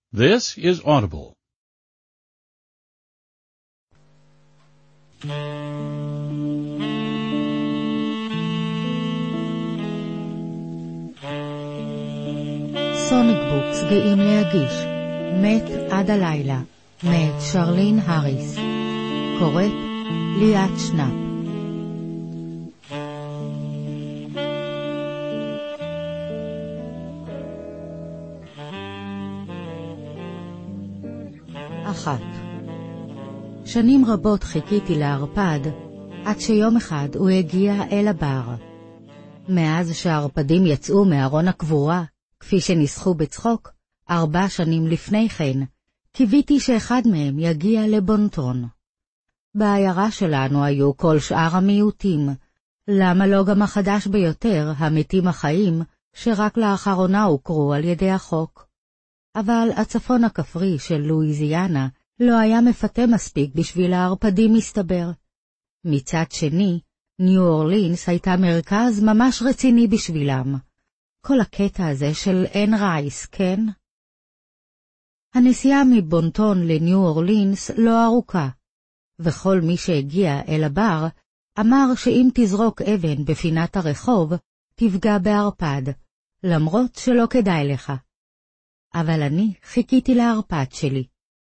This is Audible. סוניק בוקס גאים להגיש מת עד הלילה, מאת שרלין האריס, קוראת ליאת שנאפ. אחת. שנים רבות חיכיתי לערפד, עד שיום אחד הוא הגיע אל הבר. מאז שהערפדים יצאו מארון הקבורה, כפי שנסחו בצחוק, 4 שנים לפני כן, קיוויתי שאחד מהם יגיע לבונטון. בעיירה שלנו היו כל שאר המיעוטים, למה לא גם החדש ביותר, המתים החיים, שרק לאחרונה הוכרו על ידי החוק. אבל הצפון הכפרי של לואיזיאנה לא היה מפתה מספיק בשביל הערפדים מסתבר. מצד שני, ניו אורלינס הייתה מרכז ממש רציני בשבילם. כל הקטע הזה של אין רייס, כן? הנסיעה מבונטון לניו אורלינס לא ארוכה, וכל מי שהגיע אל הבר אמר שאם תזרוק אבן בפינת הרחוב, תפגע בערפד, למרות שלא כדאי לך. אבל אני חיכיתי לערפד שלי.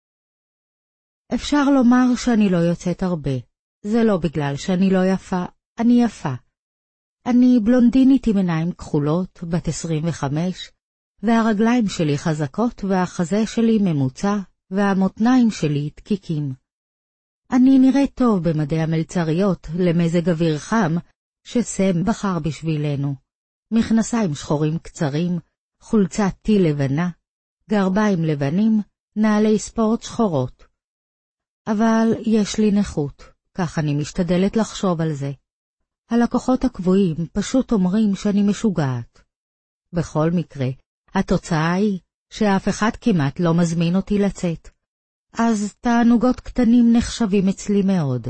אפשר לומר שאני לא יוצאת הרבה. זה לא בגלל שאני לא יפה, אני יפה. אני בלונדינית עם עיניים כחולות, בת 25, והרגליים שלי חזקות והחזה שלי ממוצע, והמותניים שלי דקיקים. אני נראית טוב במדי המלצריות למזג אוויר חם שסם בחר בשבילנו. מכנסיים שחורים קצרים, חולצת טי לבנה, גרביים לבנים, נעלי ספורט שחורות. אבל יש לי נכות, כך אני משתדלת לחשוב על זה. הלקוחות הקבועים פשוט אומרים שאני משוגעת. בכל מקרה, התוצאה היא שאף אחד כמעט לא מזמין אותי לצאת. אז תענוגות קטנים נחשבים אצלי מאוד.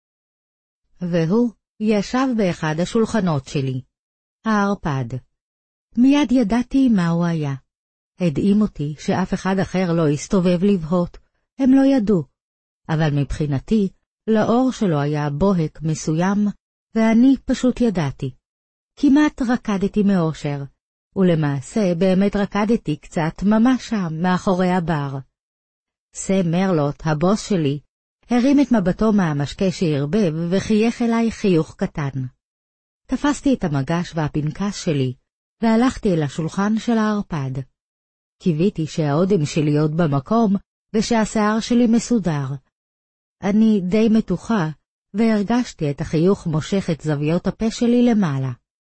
והוא ישב באחד השולחנות שלי, הערפד. מיד ידעתי מה הוא היה. הדהים אותי שאף אחד אחר לא הסתובב לבהות, הם לא ידעו. אבל מבחינתי, לאור שלו היה בוהק מסוים, ואני פשוט ידעתי. כמעט רקדתי מאושר, ולמעשה באמת רקדתי קצת ממש שם, מאחורי הבר. סם מרלוט, הבוס שלי, הרים את מבטו מהמשקה שהרבב וחייך אליי חיוך קטן. תפסתי את המגש והפנקס שלי, והלכתי אל השולחן של הערפד. קיוויתי שהאודם שלי עוד במקום, ושהשיער שלי מסודר. אני די מתוחה, והרגשתי את החיוך מושך את זוויות הפה שלי למעלה.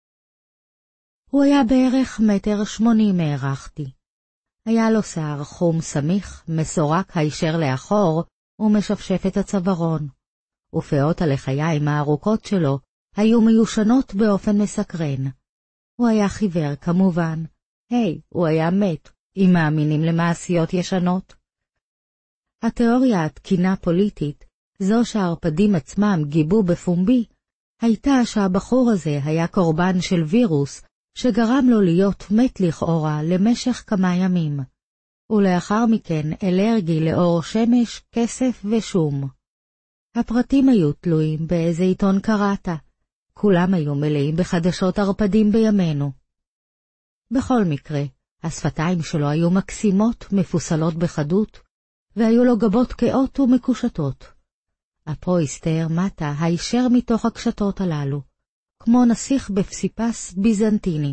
הוא היה בערך 1.80 מטר הערכתי. היה לו שיער חום סמיך, מסורק הישר לאחור, ומשפשף את הצווארון. ופאות הלחיים הארוכות שלו היו מיושנות באופן מסקרן. הוא היה חיוור כמובן. הוא היה מת, אם מאמינים למעשיות ישנות. התיאוריה התקינה פוליטית, זו שהערפדים עצמם גיבו בפומבי, הייתה שהבחור הזה היה קורבן של וירוס שגרם לו להיות מת לכאורה למשך כמה ימים, ולאחר מכן אלרגי לאור שמש, כסף ושום. הפרטים היו תלויים באיזה עיתון קראת, כולם היו מלאים בחדשות ערפדים בימינו. בכל מקרה, השפתיים שלו היו מקסימות, מפוסלות בחדות, והיו לו גבות כאות ומקושטות. הפויסטר מטה הישר מתוך הקשתות הללו, כמו נסיך בפסיפס ביזנטיני.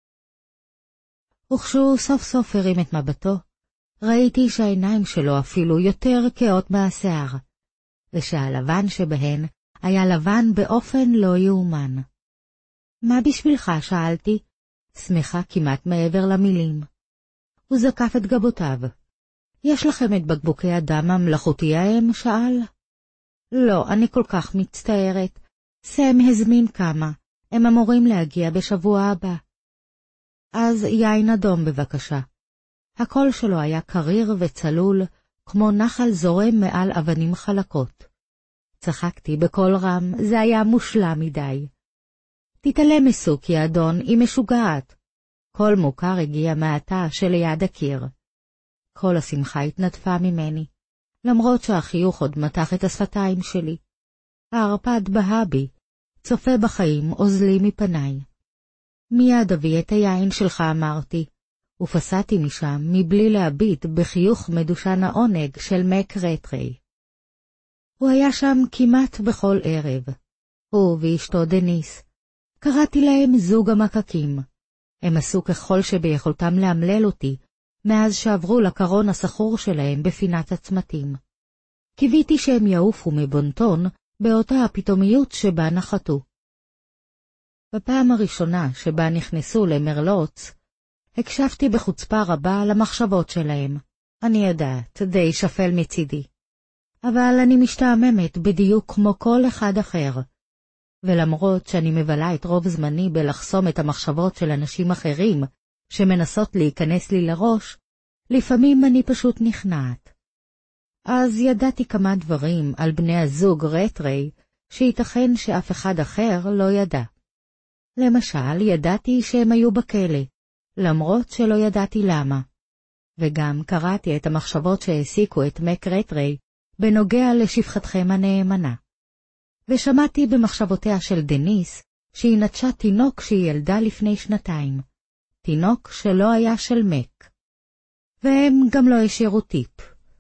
וכשהוא סוף סוף הרים את מבטו, ראיתי שהעיניים שלו אפילו יותר כאות מהשיער, ושהלבן שבהן היה לבן באופן לא יאומן. מה בשבילך? שאלתי, שמחה כמעט מעבר למילים. הוא זקף את גבותיו. יש לכם את בקבוקי הדם המלאכותי ההם? שאל. לא, אני כל כך מצטערת. סם הזמין כמה. הם אמורים להגיע בשבוע הבא. אז יין אדום בבקשה. הקול שלו היה קריר וצלול, כמו נחל זורם מעל אבנים חלקות. צחקתי בקול רם, זה היה מושלם מדי. תתעלם מסוכי אדון, היא משוגעת. קול מוכר הגיע מהתא שליד הקיר. כל השמחה התנדפה ממני, למרות שהחיוך עוד מתח את השפתיים שלי. הערפד בהה בי, צופה בחיים אוזלי מפניי. מיד אביא את היין שלך, אמרתי, ופסעתי משם מבלי להביט בחיוך מדושן העונג של מק רטרי. הוא היה שם כמעט בכל ערב. הוא ואשתו דניס. קראתי להם זוג המקקים. הם עשו ככל שביכולתם להמלל אותי, מאז שעברו לקרון הסחור שלהם בפינת הצמתים. קיוויתי שהם יעופו מבונטון באותה הפתאומיות שבה נחתו. בפעם הראשונה שבה נכנסו למרלוץ, הקשבתי בחוצפה רבה למחשבות שלהם. אני יודעת, די שפל מצידי. אבל אני משתעממת בדיוק כמו כל אחד אחר. ולמרות שאני מבלה את רוב זמני בלחסום את המחשבות של אנשים אחרים שמנסות להיכנס לי לראש, לפעמים אני פשוט נכנעת. אז ידעתי כמה דברים על בני הזוג רטרי שייתכן שאף אחד אחר לא ידע. למשל, ידעתי שהם היו בכלא, למרות שלא ידעתי למה. וגם קראתי את המחשבות שהעסיקו את מק רטרי בנוגע לשפחתכם הנאמנה. ושמעתי במחשבותיה של דניס שהיא נטשה תינוק שהיא ילדה לפני 2 תינוק שלא היה של מק. והם גם לא השאירו טיפ.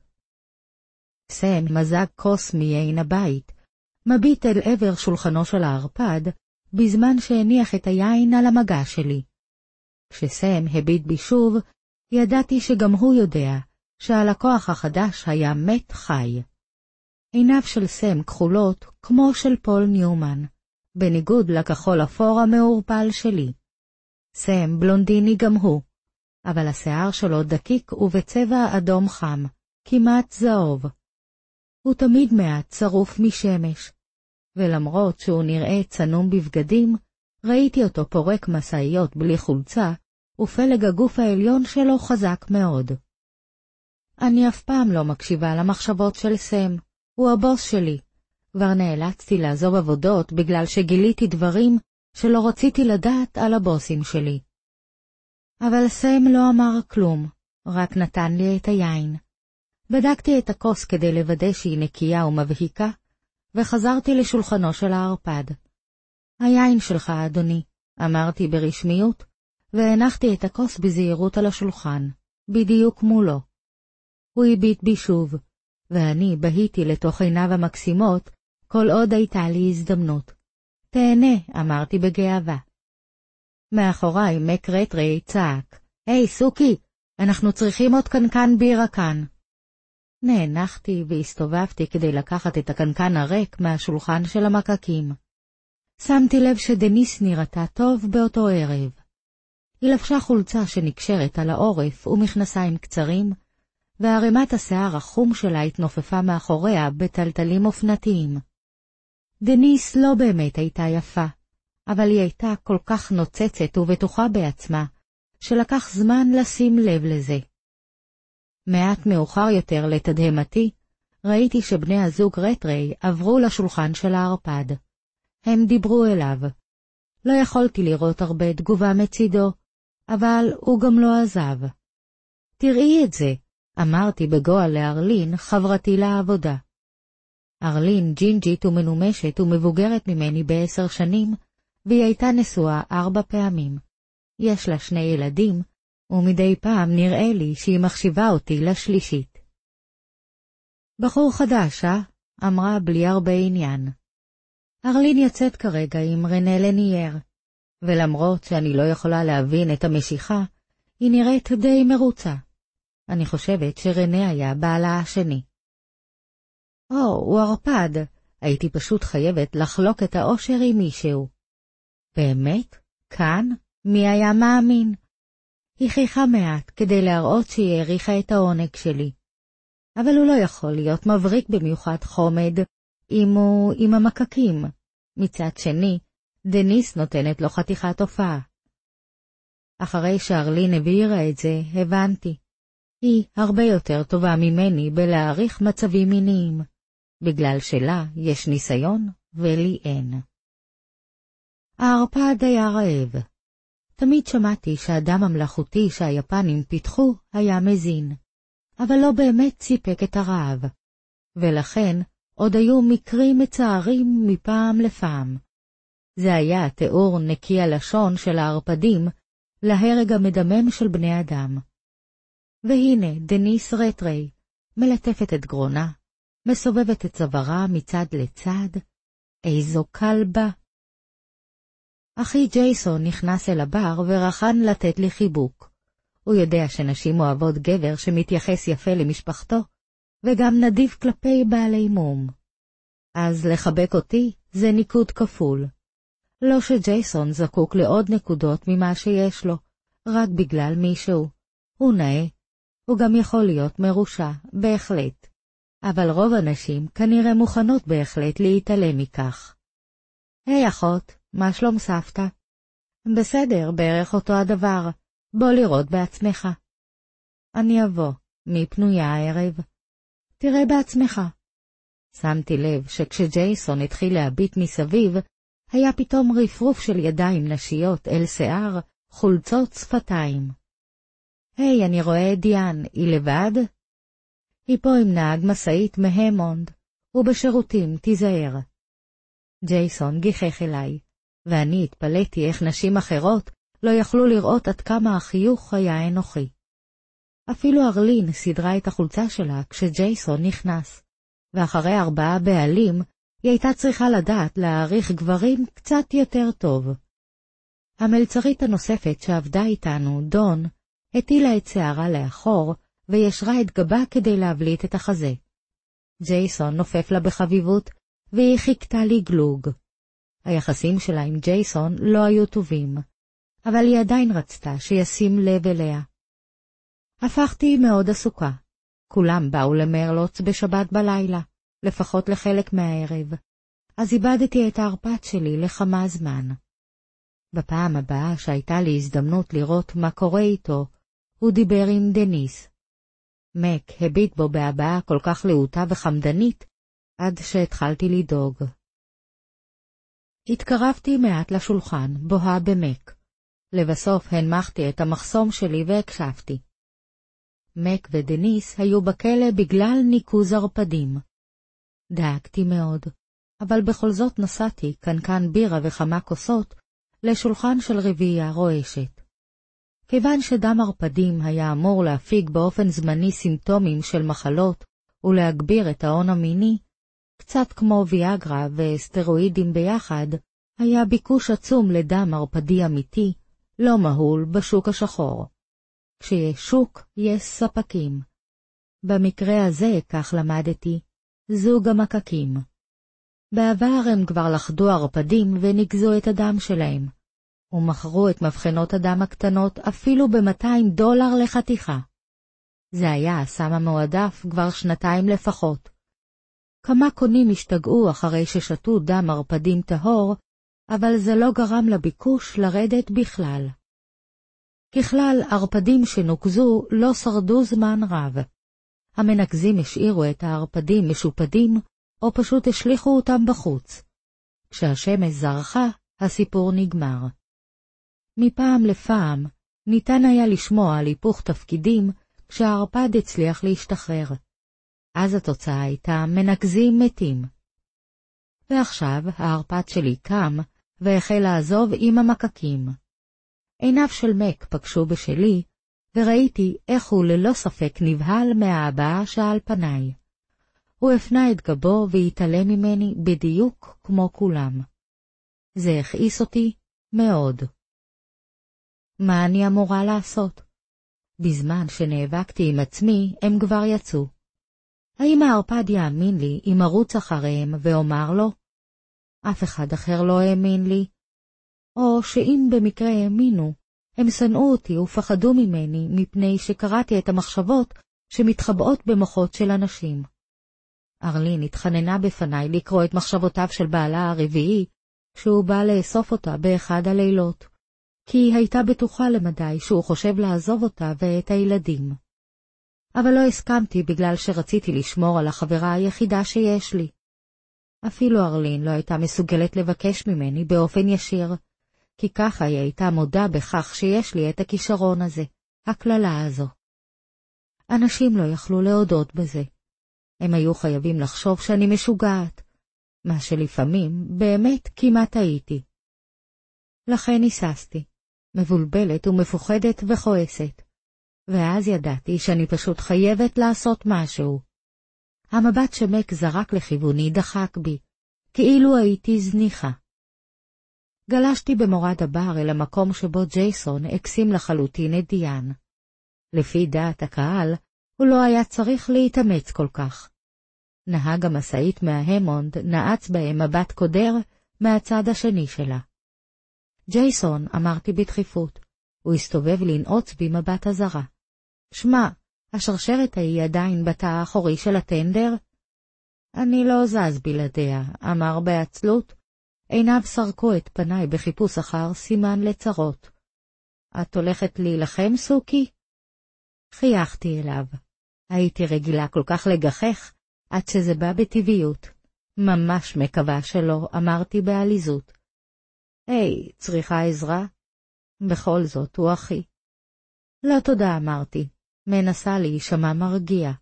סם מזג כוס מיין הבית, מביט אל עבר שולחנו של הערפד, בזמן שהניח את היין על המגע שלי. כשסם הביט בי שוב, ידעתי שגם הוא יודע שהלקוח החדש היה מת חי. עיניו של סם כחולות כמו של פול ניומן, בניגוד לכחול אפור המעורפל שלי. סם בלונדיני גם הוא, אבל השיער שלו דקיק ובצבע אדום חם, כמעט זהוב. הוא תמיד מעט צרוף משמש, ולמרות שהוא נראה צנום בבגדים, ראיתי אותו פורק מסעיות בלי חולצה, ופלג הגוף העליון שלו חזק מאוד. אני אף פעם לא מקשיבה למחשבות של סם, הוא הבוס שלי. כבר נאלצתי לעזוב עבודות בגלל שגיליתי דברים שלא רציתי לדעת על הבוסים שלי. אבל סם לא אמר כלום, רק נתן לי את היין. בדקתי את הכוס כדי לוודא שהיא נקייה ומבהיקה, וחזרתי לשולחנו של הערפד. היין שלך, אדוני, אמרתי ברשמיות, והנחתי את הכוס בזהירות על השולחן, בדיוק מולו. הוא הביט בי שוב, ואני בהיתי לתוך עיניו המקסימות, כל עוד הייתה לי הזדמנות. תהנה, אמרתי בגאווה. מאחוריי מק רטרי צעק, היי סוקי, אנחנו צריכים עוד קנקן בירה כאן. נאנחתי והסתובבתי כדי לקחת את הקנקן הריק מהשולחן של המקקים. שמתי לב שדניס נראתה טוב באותו ערב. היא לבשה חולצה שנקשרת על העורף ומכנסיים קצרים, והרימת השיער החום שלה התנופפה מאחוריה בטלטלים אופנתיים. דניס לא באמת הייתה יפה, אבל היא הייתה כל כך נוצצת ובטוחה בעצמה, שלקח זמן לשים לב לזה. מעט מאוחר יותר לתדהמתי, ראיתי שבני הזוג רטרי עברו לשולחן של הערפד. הם דיברו אליו. לא יכולתי לראות הרבה תגובה מצידו, אבל הוא גם לא עזב. תראי את זה, אמרתי בגועל לארלין, חברתי לעבודה. ארלין ג'ינג'ית ומנומשת ומבוגרת ממני ב10 שנים, והיא הייתה נשואה 4 פעמים. יש לה 2 ילדים, ומדי פעם נראה לי שהיא מחשיבה אותי לשלישית. בחור חדש, אמרה בלי הרבה עניין. ארלין יוצאת כרגע עם רנה לנייר, ולמרות שאני לא יכולה להבין את המשיכה, היא נראית די מרוצה. אני חושבת שרנה היה בעלה השני. הוא ערפד, הייתי פשוט חייבת לחלוק את האושר עם מישהו. באמת? כאן? מי היה מאמין? היא חייכה מעט כדי להראות שהיא העריכה את העונג שלי. אבל הוא לא יכול להיות מבריק במיוחד חומד עם המקקים. מצד שני, דניס נותנת לו חתיכת הופעה. אחרי שארלין הבהירה את זה, הבנתי. היא הרבה יותר טובה ממני בלהעריך מצבים מיניים, בגלל שלה יש ניסיון ולי אין. הערפד היה רעב. תמיד שמעתי שהדם המלאכותי שהיפנים פיתחו היה מזין. אבל לא באמת סיפק את הרעב, ולכן עוד היו מקרים מצערים מפעם לפעם. זה היה תיאור נקי הלשון של הערפדים להרג המדמם של בני אדם. והנה דניס רטרי, מלטפת את גרונה, מסובבת את צווארה מצד לצד. איזו כלבה. אחי ג'ייסון נכנס אל הבר ורחן לתת לי חיבוק. הוא יודע שנשים אוהבות גבר שמתייחס יפה למשפחתו, וגם נדיב כלפי בעלי מום. אז לחבק אותי זה ניקוד כפול. לא שג'ייסון זקוק לעוד נקודות ממה שיש לו, רק בגלל מישהו. הוא נאה, הוא גם יכול להיות מרושע, בהחלט. אבל רוב הנשים כנראה מוכנות בהחלט להתעלם מכך. היי אחות, מה שלום סבתא? בסדר, בערך אותו הדבר. בוא לראות בעצמך. אני אבוא, מי פנויה הערב? תראה בעצמך. שמתי לב שכשג'ייסון התחיל להביט מסביב, היה פתאום רפרוף של ידיים נשיות אל שיער, חולצות שפתיים. היי, אני רואה את דיאן, היא לבד? היא פה עם נהג מסעית מהמונד, ובשירותים, תיזהר. ג'ייסון גיחך אליי, ואני התפלאתי איך נשים אחרות לא יכלו לראות עד כמה החיוך היה אנוכי. אפילו ארלין סדרה את החולצה שלה כשג'ייסון נכנס, ואחרי 4 בעלים היא הייתה צריכה לדעת להעריך גברים קצת יותר טוב. המלצרית הנוספת שעבדה איתנו, דון, הטילה את שערה לאחור וישרה את גבה כדי להבליט את החזה. ג'ייסון נופף לה בחביבות, והיא חיכתה לי גלוג. היחסים שלה עם ג'ייסון לא היו טובים, אבל היא עדיין רצתה שישים לב אליה. הפכתי מאוד עסוקה. כולם באו למרלוץ בשבת בלילה, לפחות לחלק מהערב, אז איבדתי את הערפד שלי לכמה זמן. בפעם הבאה שהייתה לי הזדמנות לראות מה קורה איתו, הוא דיבר עם דניס. מק הביט בו בהבעה כל כך להוטה וחמדנית, עד שהתחלתי לדאוג. התקרבתי מעט לשולחן, בוהה במק. לבסוף הנמכתי את המחסום שלי והקשבתי. מק ודניס היו בכלא בגלל ניקוז ערפדים. דאגתי מאוד, אבל בכל זאת נסעתי קנקן בירה וכמה כוסות לשולחן של רביעייה רועשת. כיוון שדם ערפדים היה אמור להפיג באופן זמני סימפטומים של מחלות ולהגביר את ההון המיני, קצת כמו ויאגרה וסטרואידים ביחד, היה ביקוש עצום לדם ערפדי אמיתי, לא מהול בשוק השחור. כשיש שוק, יש ספקים. במקרה הזה, כך למדתי, זוג המקקים. בעבר הם כבר לחדו ערפדים ונגזו את הדם שלהם, ומכרו את מבחנות הדם הקטנות אפילו $200 לחתיכה. זה היה הסם המועדף כבר 2 לפחות. כמה קונים השתגעו אחרי ששתו דם ערפדים טהור, אבל זה לא גרם לביקוש לרדת בכלל. ככלל, ערפדים שנוקזו לא שרדו זמן רב. המנקזים השאירו את הערפדים משופדים, או פשוט השליחו אותם בחוץ. כשהשמש זרחה, הסיפור נגמר. מפעם לפעם, ניתן היה לשמוע על היפוך תפקידים כשהערפד הצליח להשתחרר. אז התוצאה הייתה מנקזים מתים. ועכשיו הערפד שלי קם והחל לעזוב עם המקקים. עיניו של מק פגשו בשלי, וראיתי איך הוא ללא ספק נבהל מההבעה שעל פניי. הוא הפנה את גבו והתעלם ממני בדיוק כמו כולם. זה הכעיס אותי מאוד. מה אני אמורה לעשות? בזמן שנאבקתי עם עצמי, הם כבר יצאו. האם הערפד יאמין לי אם ארוץ אחריהם ואומר לו? אף אחד אחר לא האמין לי. או שאם במקרה האמינו, הם שנאו אותי ופחדו ממני מפני שקראתי את המחשבות שמתחבאות במוחות של אנשים. ארלין התחננה בפניי לקרוא את מחשבותיו של בעלה הרביעי, שהוא בא לאסוף אותה באחד הלילות, כי היא הייתה בטוחה למדי שהוא חושב לעזוב אותה ואת הילדים. אבל לא הסכמתי בגלל שרציתי לשמור על החברה היחידה שיש לי. אפילו ארלין לא הייתה מסוגלת לבקש ממני באופן ישיר, כי ככה היא הייתה מודה בכך שיש לי את הכישרון הזה, הכללה הזו. אנשים לא יכלו להודות בזה. הם היו חייבים לחשוב שאני משוגעת, מה שלפעמים באמת כמעט הייתי. לכן היססתי, מבולבלת ומפוחדת וכועסת, ואז ידעתי שאני פשוט חייבת לעשות משהו. המבט שמק זרק לכיווני דחק בי, כאילו הייתי זניחה. גלשתי במורד הבר אל המקום שבו ג'ייסון הקסים לחלוטין את דיאן. לפי דעת הקהל, הוא לא היה צריך להתאמץ כל כך. נהג המשאית מההמונד נעץ בהם מבט קודר מהצד השני שלה. ג'ייסון, אמרתי בדחיפות, הוא הסתובב לנעוץ בי מבט הזרה. שמע, השרשרת היא עדיין בתא האחורי של הטנדר? אני לא זז בלעדיה, אמר בעצלות. עיניו סרקו את פניי בחיפוש אחר סימן לצרות. את הולכת להילחם, סוקי? חייכתי אליו. הייתי רגילה כל כך לגחך, עד שזה בא בטבעיות. ממש מקווה שלא, אמרתי בעליזות. היי, צריכה עזרה? בכל זאת, הוא אחי. לא תודה, אמרתי. מנסה להישמע מרגיע.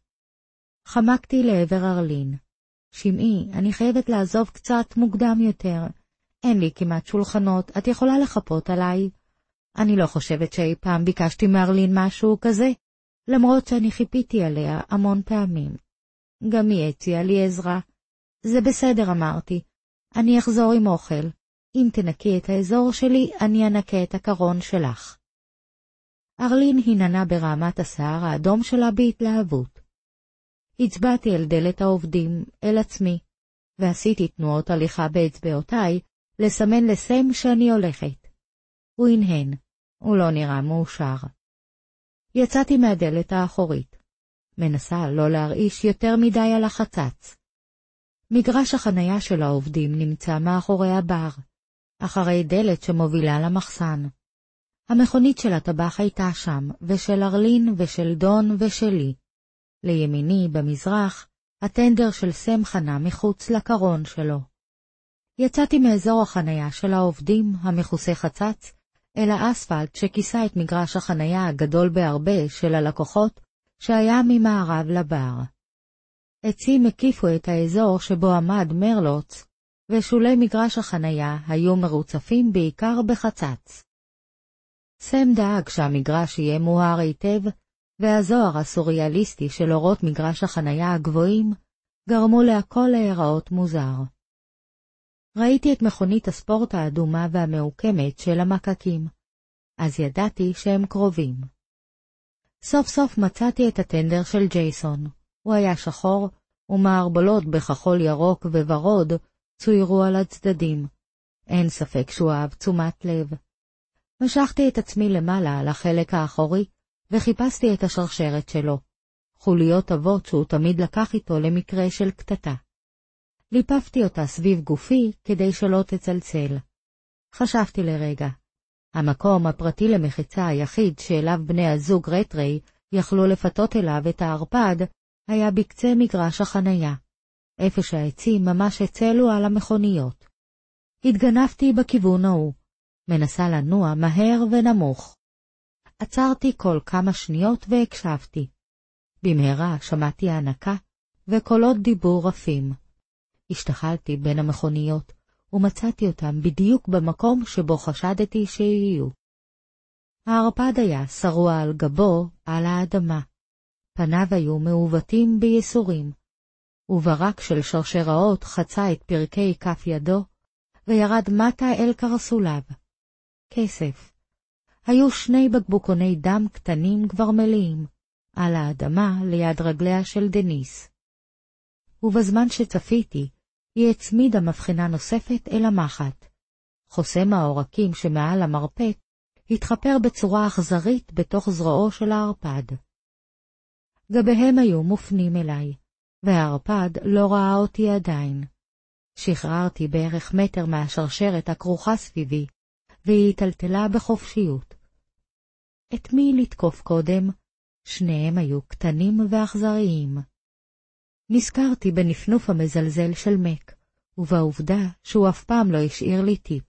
חמקתי לעבר ארלין. שמעי, אני חייבת לעזוב קצת מוקדם יותר. אין לי כמעט שולחנות, את יכולה לחפות עליי? אני לא חושבת שאי פעם ביקשתי מארלין משהו כזה, למרות שאני חיפיתי עליה המון פעמים. גם היא הציעה לי עזרה. זה בסדר, אמרתי. אני אחזור עם אוכל. אם תנקי את האזור שלי, אני אנקה את הקרון שלך. ארלין הננה ברעמת השיער האדום שלה בהתלהבות. הצבעתי אל דלת העובדים, אל עצמי, ועשיתי תנועות הליכה באצבעותיי, לסמן לסם שאני הולכת. הוא הנהן, הוא לא נראה מאושר. יצאתי מהדלת האחורית, מנסה לא להרעיש יותר מדי על החצץ. מגרש החנייה של העובדים נמצא מאחורי הבר, אחרי דלת שמובילה למחסן. המכונית של הטבח הייתה שם, ושל ארלין ושל דון ושלי. לימיני, במזרח, הטנדר של סם חנה מחוץ לקרון שלו. יצאתי מאזור החנייה של העובדים, המכוסה חצץ, אל האספלט שכיסה את מגרש החנייה הגדול בהרבה של הלקוחות, שהיה ממערב לבר. עצים הקיפו את האזור שבו עמד מרלוץ, ושולי מגרש החנייה היו מרוצפים בעיקר בחצץ. סם דאג שהמגרש יהיה מואר היטב, והזוהר הסוריאליסטי של אורות מגרש החנייה הגבוהים גרמו להכל להיראות מוזר. ראיתי את מכונית הספורט האדומה והמעוקמת של המקקים, אז ידעתי שהם קרובים. סוף סוף מצאתי את הטנדר של ג'ייסון. הוא היה שחור, ומערבולות בכחול ירוק וורוד צוירו על הצדדים. אין ספק שהוא אהב תשומת לב. משכתי את עצמי למעלה על החלק האחורי, וחיפשתי את השרשרת שלו, חוליות אבות שהוא תמיד לקח איתו למקרה של קטטה. ליפפתי אותה סביב גופי כדי שלא תצלצל. חשבתי לרגע. המקום הפרטי למחיצה היחיד שאליו בני הזוג רטרי יכלו לפתות אליו את הערפד היה בקצה מגרש החנייה, איפה שהעצים ממש הצלו על המכוניות. התגנבתי בכיוון ההוא, מנסה לנוע מהר ונמוך. עצרתי כל כמה שניות והקשבתי. במהרה שמעתי הענקה וקולות דיבור רפים. השתחלתי בין המכוניות ומצאתי אותם בדיוק במקום שבו חשדתי שיהיו. הערפד היה שרוע על גבו על האדמה. פניו היו מעוותים בייסורים, וברק של שרשראות חצה את פרקי כף ידו וירד מטה אל קרסוליו. כסף. היו 2 בקבוקוני דם קטנים כבר מלאים, על האדמה ליד רגליה של דניס. ובזמן שצפיתי, היא הצמידה מבחינה נוספת אל המחט. חוסם העורקים שמעל המרפק התחפר בצורה אכזרית בתוך זרועו של הערפד. גביהם היו מופנים אליי, והערפד לא ראה אותי עדיין. שחררתי בערך מטר מהשרשרת הכרוכה סביבי, והיא טלטלה בחופשיות. את מי לתקוף קודם? שניהם היו קטנים ואכזריים. נזכרתי בנפנוף המזלזל של מק, ובעובדה שהוא אף פעם לא השאיר לי טיפ.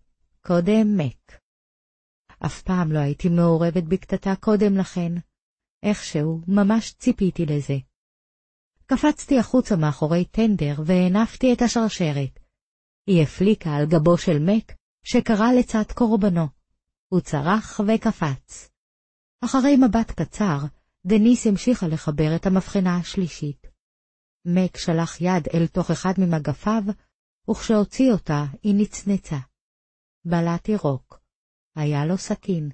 קודם מק. אף פעם לא הייתי מעורבת בקטטה קודם לכן. איכשהו ממש ציפיתי לזה. קפצתי החוצה מאחורי טנדר והנפתי את השרשרת. היא הפליקה על גבו של מק שקרא לצד קורבנו. הוא צרח וקפץ. אחרי מבט קצר, דניס המשיכה לחבר את המבחנה השלישית. מק שלח יד אל תוך אחד ממגפיו, וכשהוציא אותה היא נצנצה. בלעתי רוק. היה לו סכין.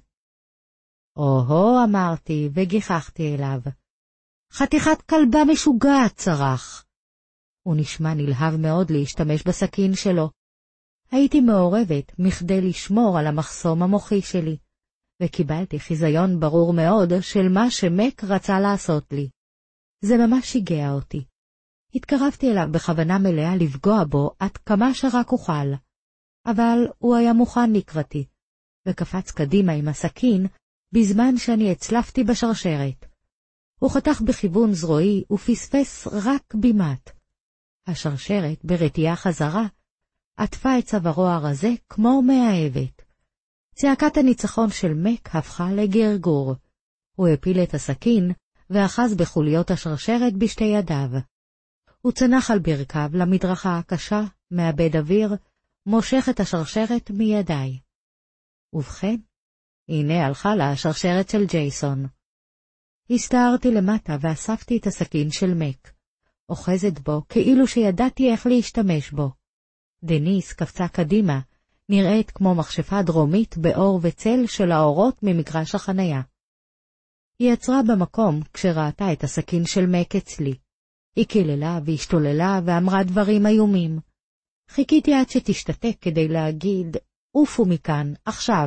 או-הו, אמרתי וגיחכתי אליו. חתיכת כלבה משוגעת, צרח. הוא נשמע נלהב מאוד להשתמש בסכין שלו. הייתי מעורבת מכדי לשמור על המחסום המוחי שלי, וקיבלתי חיזיון ברור מאוד של מה שמק רצה לעשות לי. זה ממש שיגע אותי. התקרבתי אליו בכוונה מלאה לפגוע בו עד כמה שרק אוכל, אבל הוא היה מוכן לקראתי, וקפץ קדימה עם הסכין בזמן שאני הצלפתי בשרשרת. הוא חתך בכיוון זרועי ופספס רק בימת. השרשרת ברתיעה חזרה עטפה את צווארו הרזה כמו מאהבת. צעקת הניצחון של מק הפכה לגרגור. הוא הפיל את הסכין ואחז בחוליות השרשרת בשתי ידיו. הוא צנח על ברכיו למדרכה הקשה, מאבד אוויר, מושך את השרשרת מידיי. ובכן, הנה הלכה לה השרשרת של ג'ייסון. הסתערתי למטה ואספתי את הסכין של מק, אוחזת בו כאילו שידעתי איך להשתמש בו. דניס קפצה קדימה, נראית כמו מכשפה דרומית באור וצל של האורות ממגרש החנייה. היא עצרה במקום כשראתה את הסכין של מק אצלי. היא קיללה והשתוללה ואמרה דברים איומים. חיכיתי עד שתשתתק כדי להגיד, עופו מכאן, עכשיו.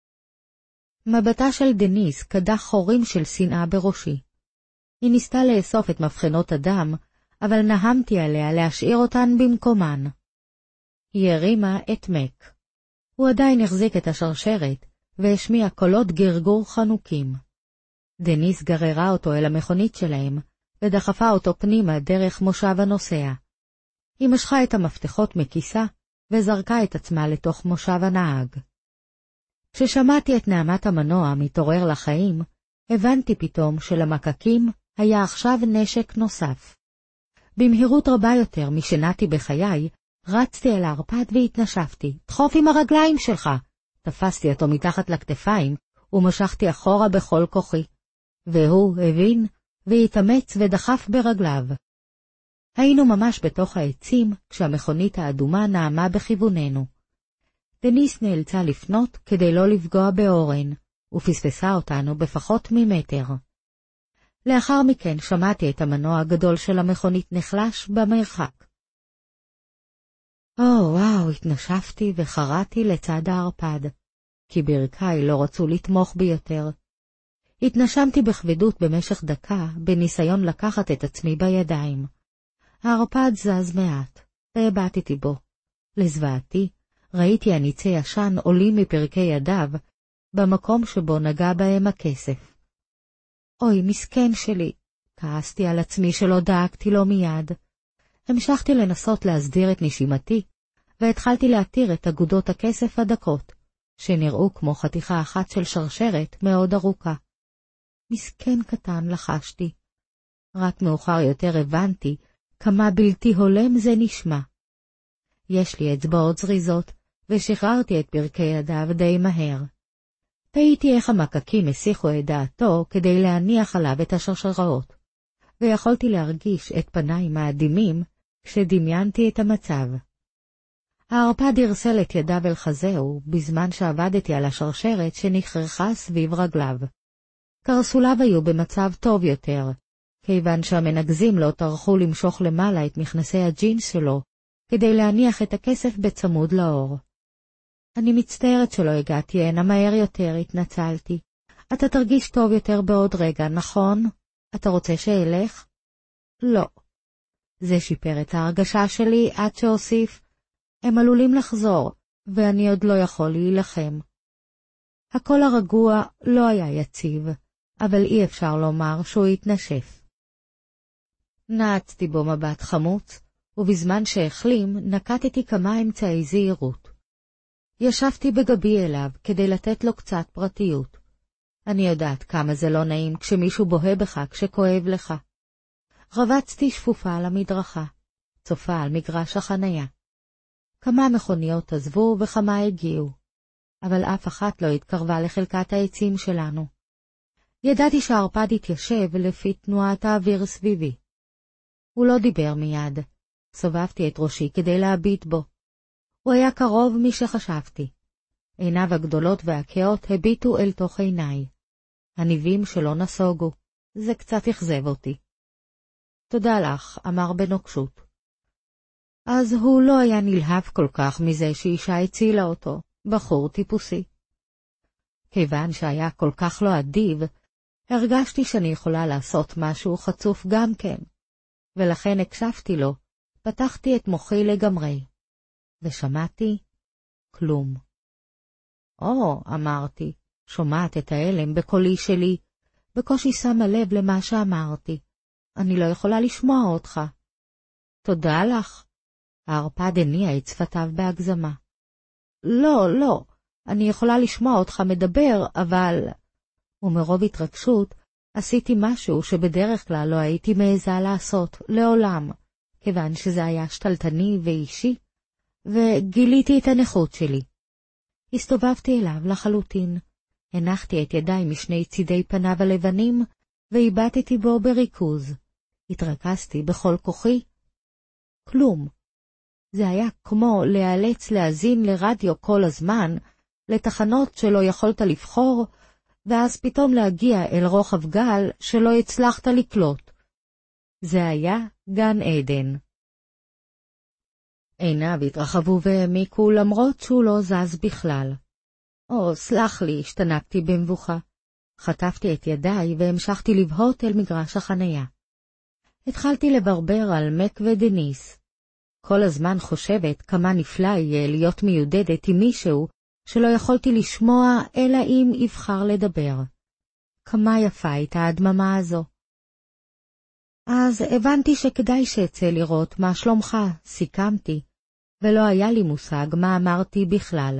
מבטה של דניס קדח חורים של שנאה בראשי. היא ניסתה לאסוף את מבחנות הדם, אבל נהמתי עליה להשאיר אותן במקומן. היא הרימה את מק. הוא עדיין החזיק את השרשרת, והשמיע קולות גרגור חנוקים. דניס גררה אותו אל המכונית שלהם, ודחפה אותו פנימה דרך מושב הנוסע. היא משכה את המפתחות מכיסה, וזרקה את עצמה לתוך מושב הנהג. כששמעתי את נעמת המנוע מתעורר לחיים, הבנתי פתאום שלמקקים היה עכשיו נשק נוסף. במהירות רבה יותר משנעתי בחיי, רצתי אל הערפד והתנשפתי. דחוף עם הרגליים שלך! תפסתי אותו מתחת לכתפיים, ומשכתי אחורה בכל כוחי. והוא הבין, והתאמץ ודחף ברגליו. היינו ממש בתוך העצים, כשהמכונית האדומה נעמה בכיווננו. דניס נאלצה לפנות כדי לא לפגוע באורן, ופספסה אותנו בפחות ממטר. לאחר מכן שמעתי את המנוע הגדול של המכונית נחלש במרחק. וואו, התנשפתי וחרתי לצד הערפד, כי ברכיי לא רצו לתמוך בי יותר. התנשמתי בכבדות במשך דקה, בניסיון לקחת את עצמי בידיים. הערפד זז מעט, והבטתי בו. לזוועתי, ראיתי הניצי ישן עולים מפרקי ידיו, במקום שבו נגע בהם הכסף. אוי, מסכן שלי, כעסתי על עצמי שלא דאגתי לו מיד. המשכתי לנסות להסדיר את נשימתי, והתחלתי להתיר את אגודות הכסף הדקות, שנראו כמו חתיכה אחת של שרשרת מאוד ארוכה. מסכן קטן לחשתי. רק מאוחר יותר הבנתי כמה בלתי הולם זה נשמע. יש לי אצבעות זריזות, ושחררתי את פרקי ידיו די מהר. תהיתי איך המקקים הסיחו את דעתו כדי להניח עליו את השרשראות, ויכולתי להרגיש את פניים האדימים כשדמיינתי את המצב. הערפד הרסל את ידיו אל חזהו בזמן שעבדתי על השרשרת שנחרכה סביב רגליו. קרסוליו היו במצב טוב יותר, כיוון שהמנגזים לא טרחו למשוך למעלה את מכנסי הג'ינס שלו, כדי להניח את הכסף בצמוד לאור. אני מצטערת שלא הגעתי הנה מהר יותר, התנצלתי. אתה תרגיש טוב יותר בעוד רגע, נכון? אתה רוצה שאלך? לא. זה שיפר את ההרגשה שלי עד שהוסיף, הם עלולים לחזור, ואני עוד לא יכול להילחם. הקול הרגוע לא היה יציב, אבל אי אפשר לומר שהוא התנשף. נעצתי בו מבט חמוץ, ובזמן שהחלים נקטתי כמה אמצעי זהירות. ישבתי בגבי אליו כדי לתת לו קצת פרטיות. אני יודעת כמה זה לא נעים כשמישהו בוהה בך כשכואב לך. רבצתי שפופה על המדרכה, צופה על מגרש החנייה. כמה מכוניות עזבו וכמה הגיעו, אבל אף אחת לא התקרבה לחלקת העצים שלנו. ידעתי שהערפד התיישב לפי תנועת האוויר סביבי. הוא לא דיבר מיד. סובבתי את ראשי כדי להביט בו. הוא היה קרוב משחשבתי. עיניו הגדולות והכאות הביטו אל תוך עיניי. הניבים שלו נסוגו. זה קצת אכזב אותי. תודה לך, אמר בנוקשות. אז הוא לא היה נלהב כל כך מזה שאישה הצילה אותו, בחור טיפוסי. כיוון שהיה כל כך לא אדיב, הרגשתי שאני יכולה לעשות משהו חצוף גם כן, ולכן הקשבתי לו, פתחתי את מוחי לגמרי, ושמעתי כלום. אמרתי, שומעת את ההלם בקולי שלי, בקושי שמה לב למה שאמרתי. אני לא יכולה לשמוע אותך. תודה לך. הערפד הניע את שפתיו בהגזמה. לא, אני יכולה לשמוע אותך מדבר, אבל... ומרוב התרגשות עשיתי משהו שבדרך כלל לא הייתי מעיזה לעשות, לעולם, כיוון שזה היה שתלטני ואישי, וגיליתי את הנכות שלי. הסתובבתי אליו לחלוטין, הנחתי את ידיי משני צידי פניו הלבנים, והיבטתי בו בריכוז. התרכזתי בכל כוחי. כלום. זה היה כמו להיאלץ להאזין לרדיו כל הזמן, לתחנות שלא יכולת לבחור, ואז פתאום להגיע אל רוחב גל שלא הצלחת לקלוט. זה היה גן עדן. עיניו התרחבו והעמיקו למרות שהוא לא זז בכלל. סלח לי, השתנקתי במבוכה. חטפתי את ידיי והמשכתי לבהות אל מגרש החנייה. התחלתי לברבר על מק ודניס. כל הזמן חושבת כמה נפלא יהיה להיות מיודדת עם מישהו שלא יכולתי לשמוע אלא אם יבחר לדבר. כמה יפה הייתה הדממה הזו. אז הבנתי שכדאי שאצא לראות מה שלומך, סיכמתי, ולא היה לי מושג מה אמרתי בכלל.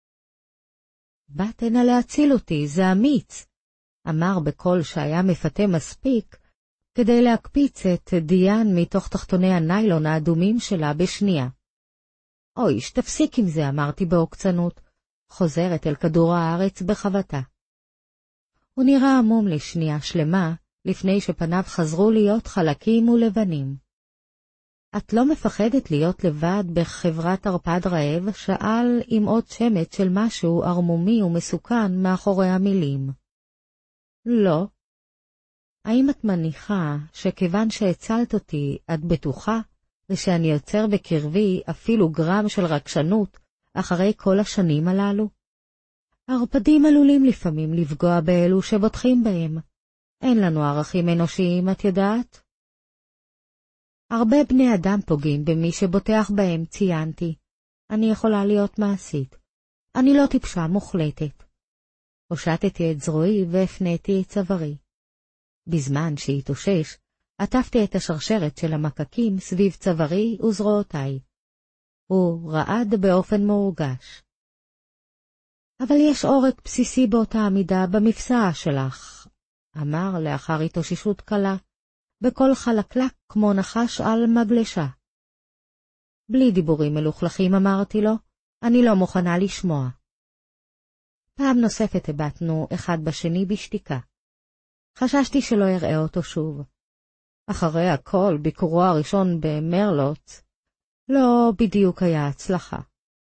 באת הנה להציל אותי, זה אמיץ, אמר בקול שהיה מפתה מספיק, כדי להקפיץ את דיין מתוך תחתוני הניילון האדומים שלה בשנייה. תפסיק עם זה, אמרתי בעוקצנות, חוזרת אל כדור הארץ בחבטה. הוא נראה עמום לשנייה שלמה, לפני שפניו חזרו להיות חלקים ולבנים. את לא מפחדת להיות לבד בחברת ערפד רעב? שאל עם עוד שמץ של משהו ערמומי ומסוכן מאחורי המילים. לא. האם את מניחה שכיוון שהצלת אותי, את בטוחה, ושאני יוצר בקרבי אפילו גרם של רגשנות אחרי כל השנים הללו? הערפדים עלולים לפעמים לפגוע באלו שבוטחים בהם. אין לנו ערכים אנושיים, את יודעת? הרבה בני אדם פוגעים במי שבוטח בהם, ציינתי. אני יכולה להיות מעשית. אני לא טיפשה מוחלטת. הושטתי את זרועי והפניתי את צווארי. בזמן שהתאושש, עטפתי את השרשרת של המקקים סביב צווארי וזרועותיי. הוא רעד באופן מורגש. אבל יש עורק בסיסי באותה עמידה במפסעה שלך, אמר לאחר התאוששות קלה, בקול חלקלק כמו נחש על מגלשה. בלי דיבורים מלוכלכים, אמרתי לו, אני לא מוכנה לשמוע. פעם נוספת הבטנו אחד בשני בשתיקה. חששתי שלא יראה אותו שוב. אחרי הכל, ביקורו הראשון במרלוט לא בדיוק היה הצלחה.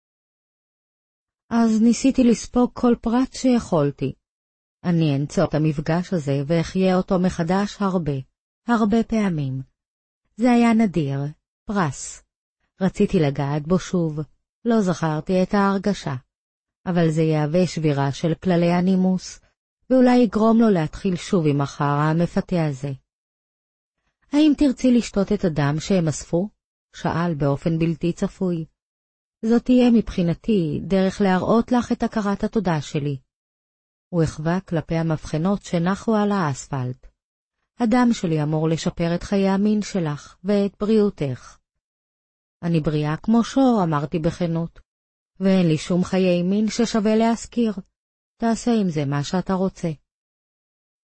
אז ניסיתי לספוג כל פרט שיכולתי. אני אנצור את המפגש הזה ואחיה אותו מחדש הרבה פעמים. זה היה נדיר, פרס. רציתי לגעת בו שוב, לא זכרתי את ההרגשה. אבל זה יהווה שבירה של כללי הנימוס, ואולי יגרום לו להתחיל שוב עם החרא המפתה הזה. האם תרצי לשתות את הדם שהם אספו? שאל באופן בלתי צפוי. זאת תהיה מבחינתי דרך להראות לך את הכרת התודה שלי. הוא החווה כלפי המבחנות שנחו על האספלט. הדם שלי אמור לשפר את חיי המין שלך ואת בריאותך. אני בריאה כמו שור, אמרתי בכנות, ואין לי שום חיי מין ששווה להזכיר. תעשה עם זה מה שאתה רוצה.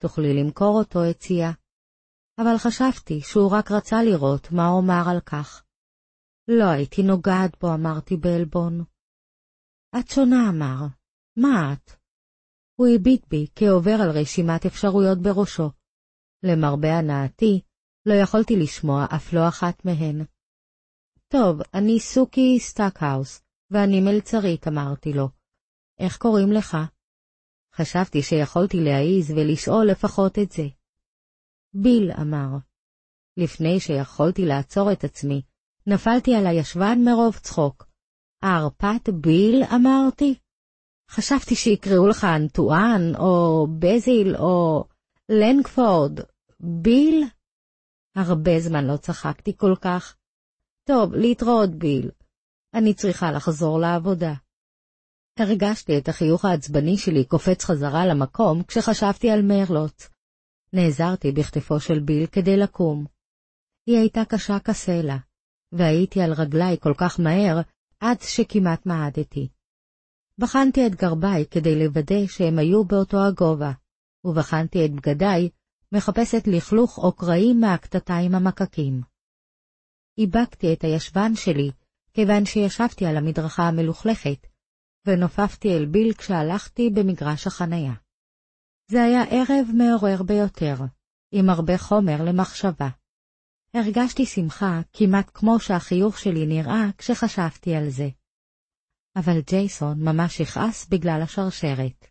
תוכלי למכור אותו, הציע. אבל חשבתי שהוא רק רצה לראות מה אומר על כך. לא הייתי נוגעת בו, אמרתי בעלבון. את שונה, אמר. מה את? הוא הביט בי כעובר על רשימת אפשרויות בראשו. למרבה הנאתי, לא יכולתי לשמוע אף לא אחת מהן. טוב, אני סוקי סטאקהאוס, ואני מלצרית, אמרתי לו. איך קוראים לך? חשבתי שיכולתי להעיז ולשאול לפחות את זה. ביל, אמר. לפני שיכולתי לעצור את עצמי, נפלתי על הישבן מרוב צחוק. ערפאת ביל, אמרתי. חשבתי שיקראו לך אנטואן, או בזיל, או לנגפורד. ביל? הרבה זמן לא צחקתי כל כך. טוב, להתראות ביל. אני צריכה לחזור לעבודה. הרגשתי את החיוך העצבני שלי קופץ חזרה למקום כשחשבתי על מרלוט. נעזרתי בכתפו של ביל כדי לקום. היא הייתה קשה כסלע, והייתי על רגליי כל כך מהר עד שכמעט מעדתי. בחנתי את גרביי כדי לוודא שהם היו באותו הגובה, ובחנתי את בגדיי, מחפשת לכלוך או קרעים מהקטטיים המקקים. איבקתי את הישבן שלי, כיוון שישבתי על המדרכה המלוכלכת, ונופפתי אל ביל כשהלכתי במגרש החנייה. זה היה ערב מעורר ביותר, עם הרבה חומר למחשבה. הרגשתי שמחה כמעט כמו שהחיוך שלי נראה כשחשבתי על זה. אבל ג'ייסון ממש הכעס בגלל השרשרת.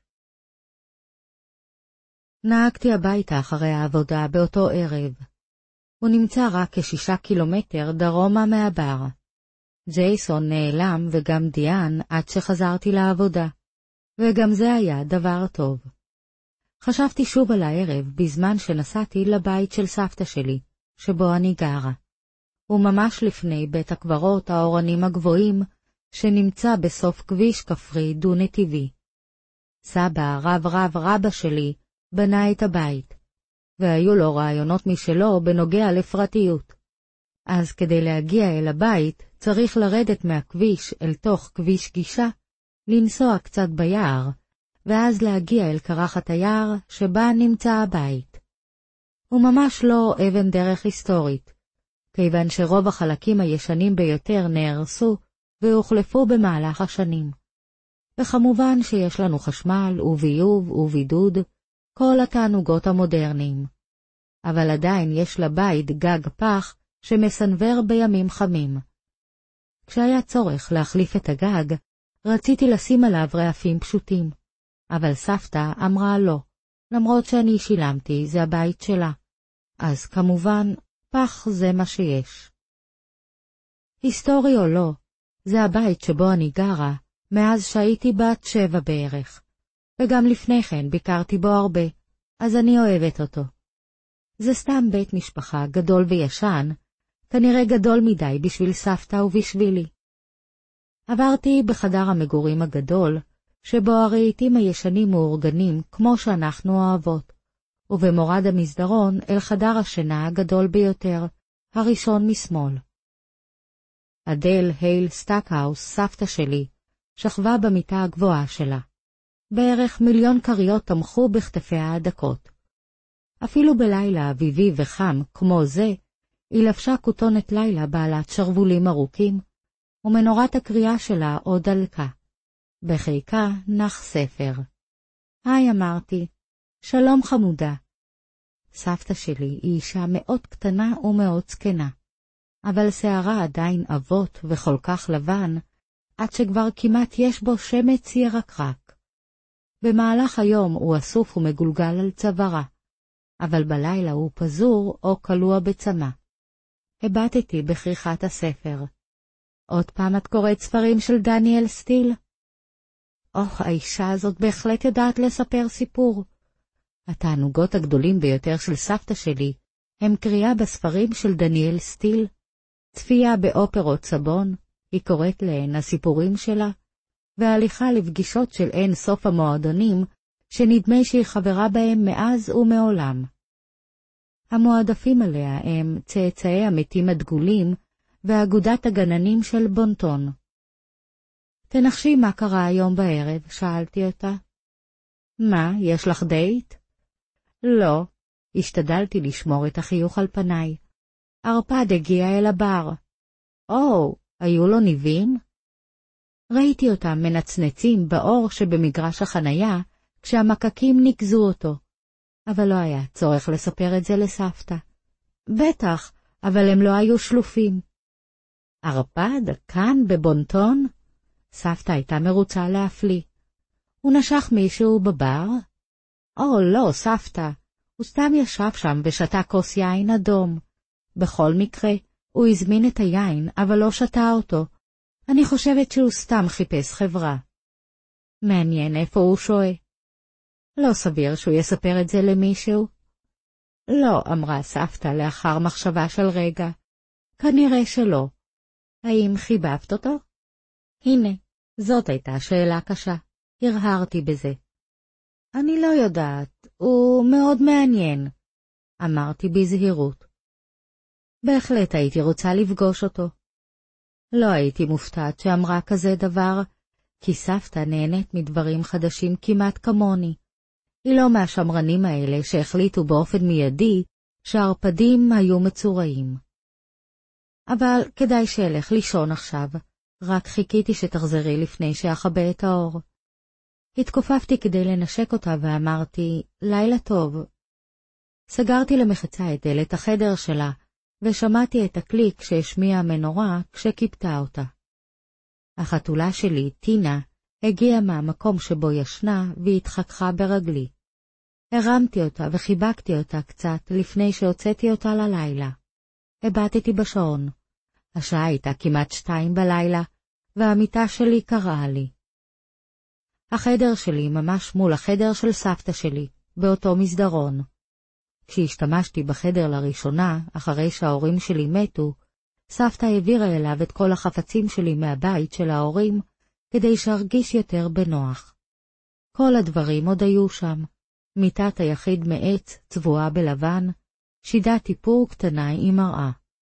נהגתי הביתה אחרי העבודה באותו ערב. הוא נמצא רק כ6 קילומטר דרומה מהבר. ג'ייסון נעלם וגם דיאן עד שחזרתי לעבודה, וגם זה היה דבר טוב. חשבתי שוב על הערב בזמן שנסעתי לבית של סבתא שלי, שבו אני גרה. וממש לפני בית הקברות האורנים הגבוהים, שנמצא בסוף כביש כפרי דו-נתיבי. סבא, רבא שלי, בנה את הבית, והיו לו רעיונות משלו בנוגע לפרטיות. אז כדי להגיע אל הבית, צריך לרדת מהכביש אל תוך כביש גישה, לנסוע קצת ביער, ואז להגיע אל קרחת היער שבה נמצא הבית. הוא ממש לא אבן דרך היסטורית, כיוון שרוב החלקים הישנים ביותר נהרסו והוחלפו במהלך השנים. וכמובן שיש לנו חשמל וביוב ובידוד, כל התענוגות המודרניים. אבל עדיין יש לבית גג פח שמסנבר בימים חמים. כשהיה צורך להחליף את הגג, רציתי לשים עליו רעפים פשוטים, אבל סבתא אמרה לא, למרות שאני שילמתי, זה הבית שלה. אז כמובן, פח זה מה שיש. היסטורי או לא, זה הבית שבו אני גרה, מאז שהייתי בת 7 בערך, וגם לפני כן ביקרתי בו הרבה, אז אני אוהבת אותו. זה סתם בית משפחה גדול וישן, כנראה גדול מדי בשביל סבתא ובשבילי. עברתי בחדר המגורים הגדול, שבו הרהיטים הישנים מאורגנים כמו שאנחנו אוהבות, ובמורד המסדרון אל חדר השינה הגדול ביותר, הראשון משמאל. אדל הייל סטאקהאוס, סבתא שלי, שכבה במיטה הגבוהה שלה. בערך 1,000,000 כריות תמכו בכתפיה הדקות. אפילו בלילה אביבי וחם כמו זה, היא לבשה כותונת לילה בעלת שרבולים ארוכים, ומנורת הקריאה שלה עוד דלקה. בחיקה נח ספר. היי, אמרתי, שלום חמודה. סבתא שלי היא אישה מאוד קטנה ומאוד זקנה, אבל שערה עדיין אבות וכל כך לבן, עד שכבר כמעט יש בו שמץ ירקרק. במהלך היום הוא אסוף ומגולגל על צווארה, אבל בלילה הוא פזור או קלוע בצמא. הבטתי בכריכת הספר. עוד פעם את קוראת ספרים של דניאל סטיל? האישה הזאת בהחלט יודעת לספר סיפור. התענוגות הגדולים ביותר של סבתא שלי הם קריאה בספרים של דניאל סטיל, צפייה באופרות סבון, היא קוראת להן הסיפורים שלה, והליכה לפגישות של אין סוף המועדונים, שנדמה שהיא חברה בהם מאז ומעולם. המועדפים עליה הם צאצאי המתים הדגולים, ואגודת הגננים של בונטון. תנחשי מה קרה היום בערב, שאלתי אותה. מה, יש לך דייט? לא, השתדלתי לשמור את החיוך על פניי. ערפד הגיע אל הבר. היו לו ניבים? ראיתי אותם מנצנצים באור שבמגרש החנייה, כשהמקקים ניקזו אותו. אבל לא היה צורך לספר את זה לסבתא. בטח, אבל הם לא היו שלופים. ערפד, כאן בבונטון? סבתא הייתה מרוצה להפליא. הוא נשך מישהו בבר? לא, סבתא. הוא סתם ישב שם ושתה כוס יין אדום. בכל מקרה, הוא הזמין את היין, אבל לא שתה אותו. אני חושבת שהוא סתם חיפש חברה. מעניין איפה הוא שוהה. לא סביר שהוא יספר את זה למישהו? לא, אמרה סבתא לאחר מחשבה של רגע. כנראה שלא. האם חיבבת אותו? הנה, זאת הייתה שאלה קשה. הרהרתי בזה. אני לא יודעת, הוא מאוד מעניין, אמרתי בזהירות. בהחלט הייתי רוצה לפגוש אותו. לא הייתי מופתעת שאמרה כזה דבר, כי סבתא נהנית מדברים חדשים כמעט כמוני. היא לא מהשמרנים האלה שהחליטו באופן מיידי שהערפדים היו מצורעים. אבל כדאי שאלך לישון עכשיו, רק חיכיתי שתחזרי לפני שאחבא את האור. התכופפתי כדי לנשק אותה ואמרתי, לילה טוב. סגרתי למחצה את דלת החדר שלה, ושמעתי את הקליק שהשמיע המנורה כשכיפתה אותה. החתולה שלי, טינה, הגיעה מהמקום שבו ישנה והתחככה ברגלי. הרמתי אותה וחיבקתי אותה קצת לפני שהוצאתי אותה ללילה. הבטתי בשעון. השעה הייתה כמעט 2 בלילה, והמיטה שלי קראה לי. החדר שלי ממש מול החדר של סבתא שלי, באותו מסדרון. כשהשתמשתי בחדר לראשונה, אחרי שההורים שלי מתו, סבתא העבירה אליו את כל החפצים שלי מהבית של ההורים, כדי שארגיש יותר בנוח. כל הדברים עוד היו שם. מיטת היחיד מעץ, צבועה בלבן, שידת איפור קטנה עם מראה.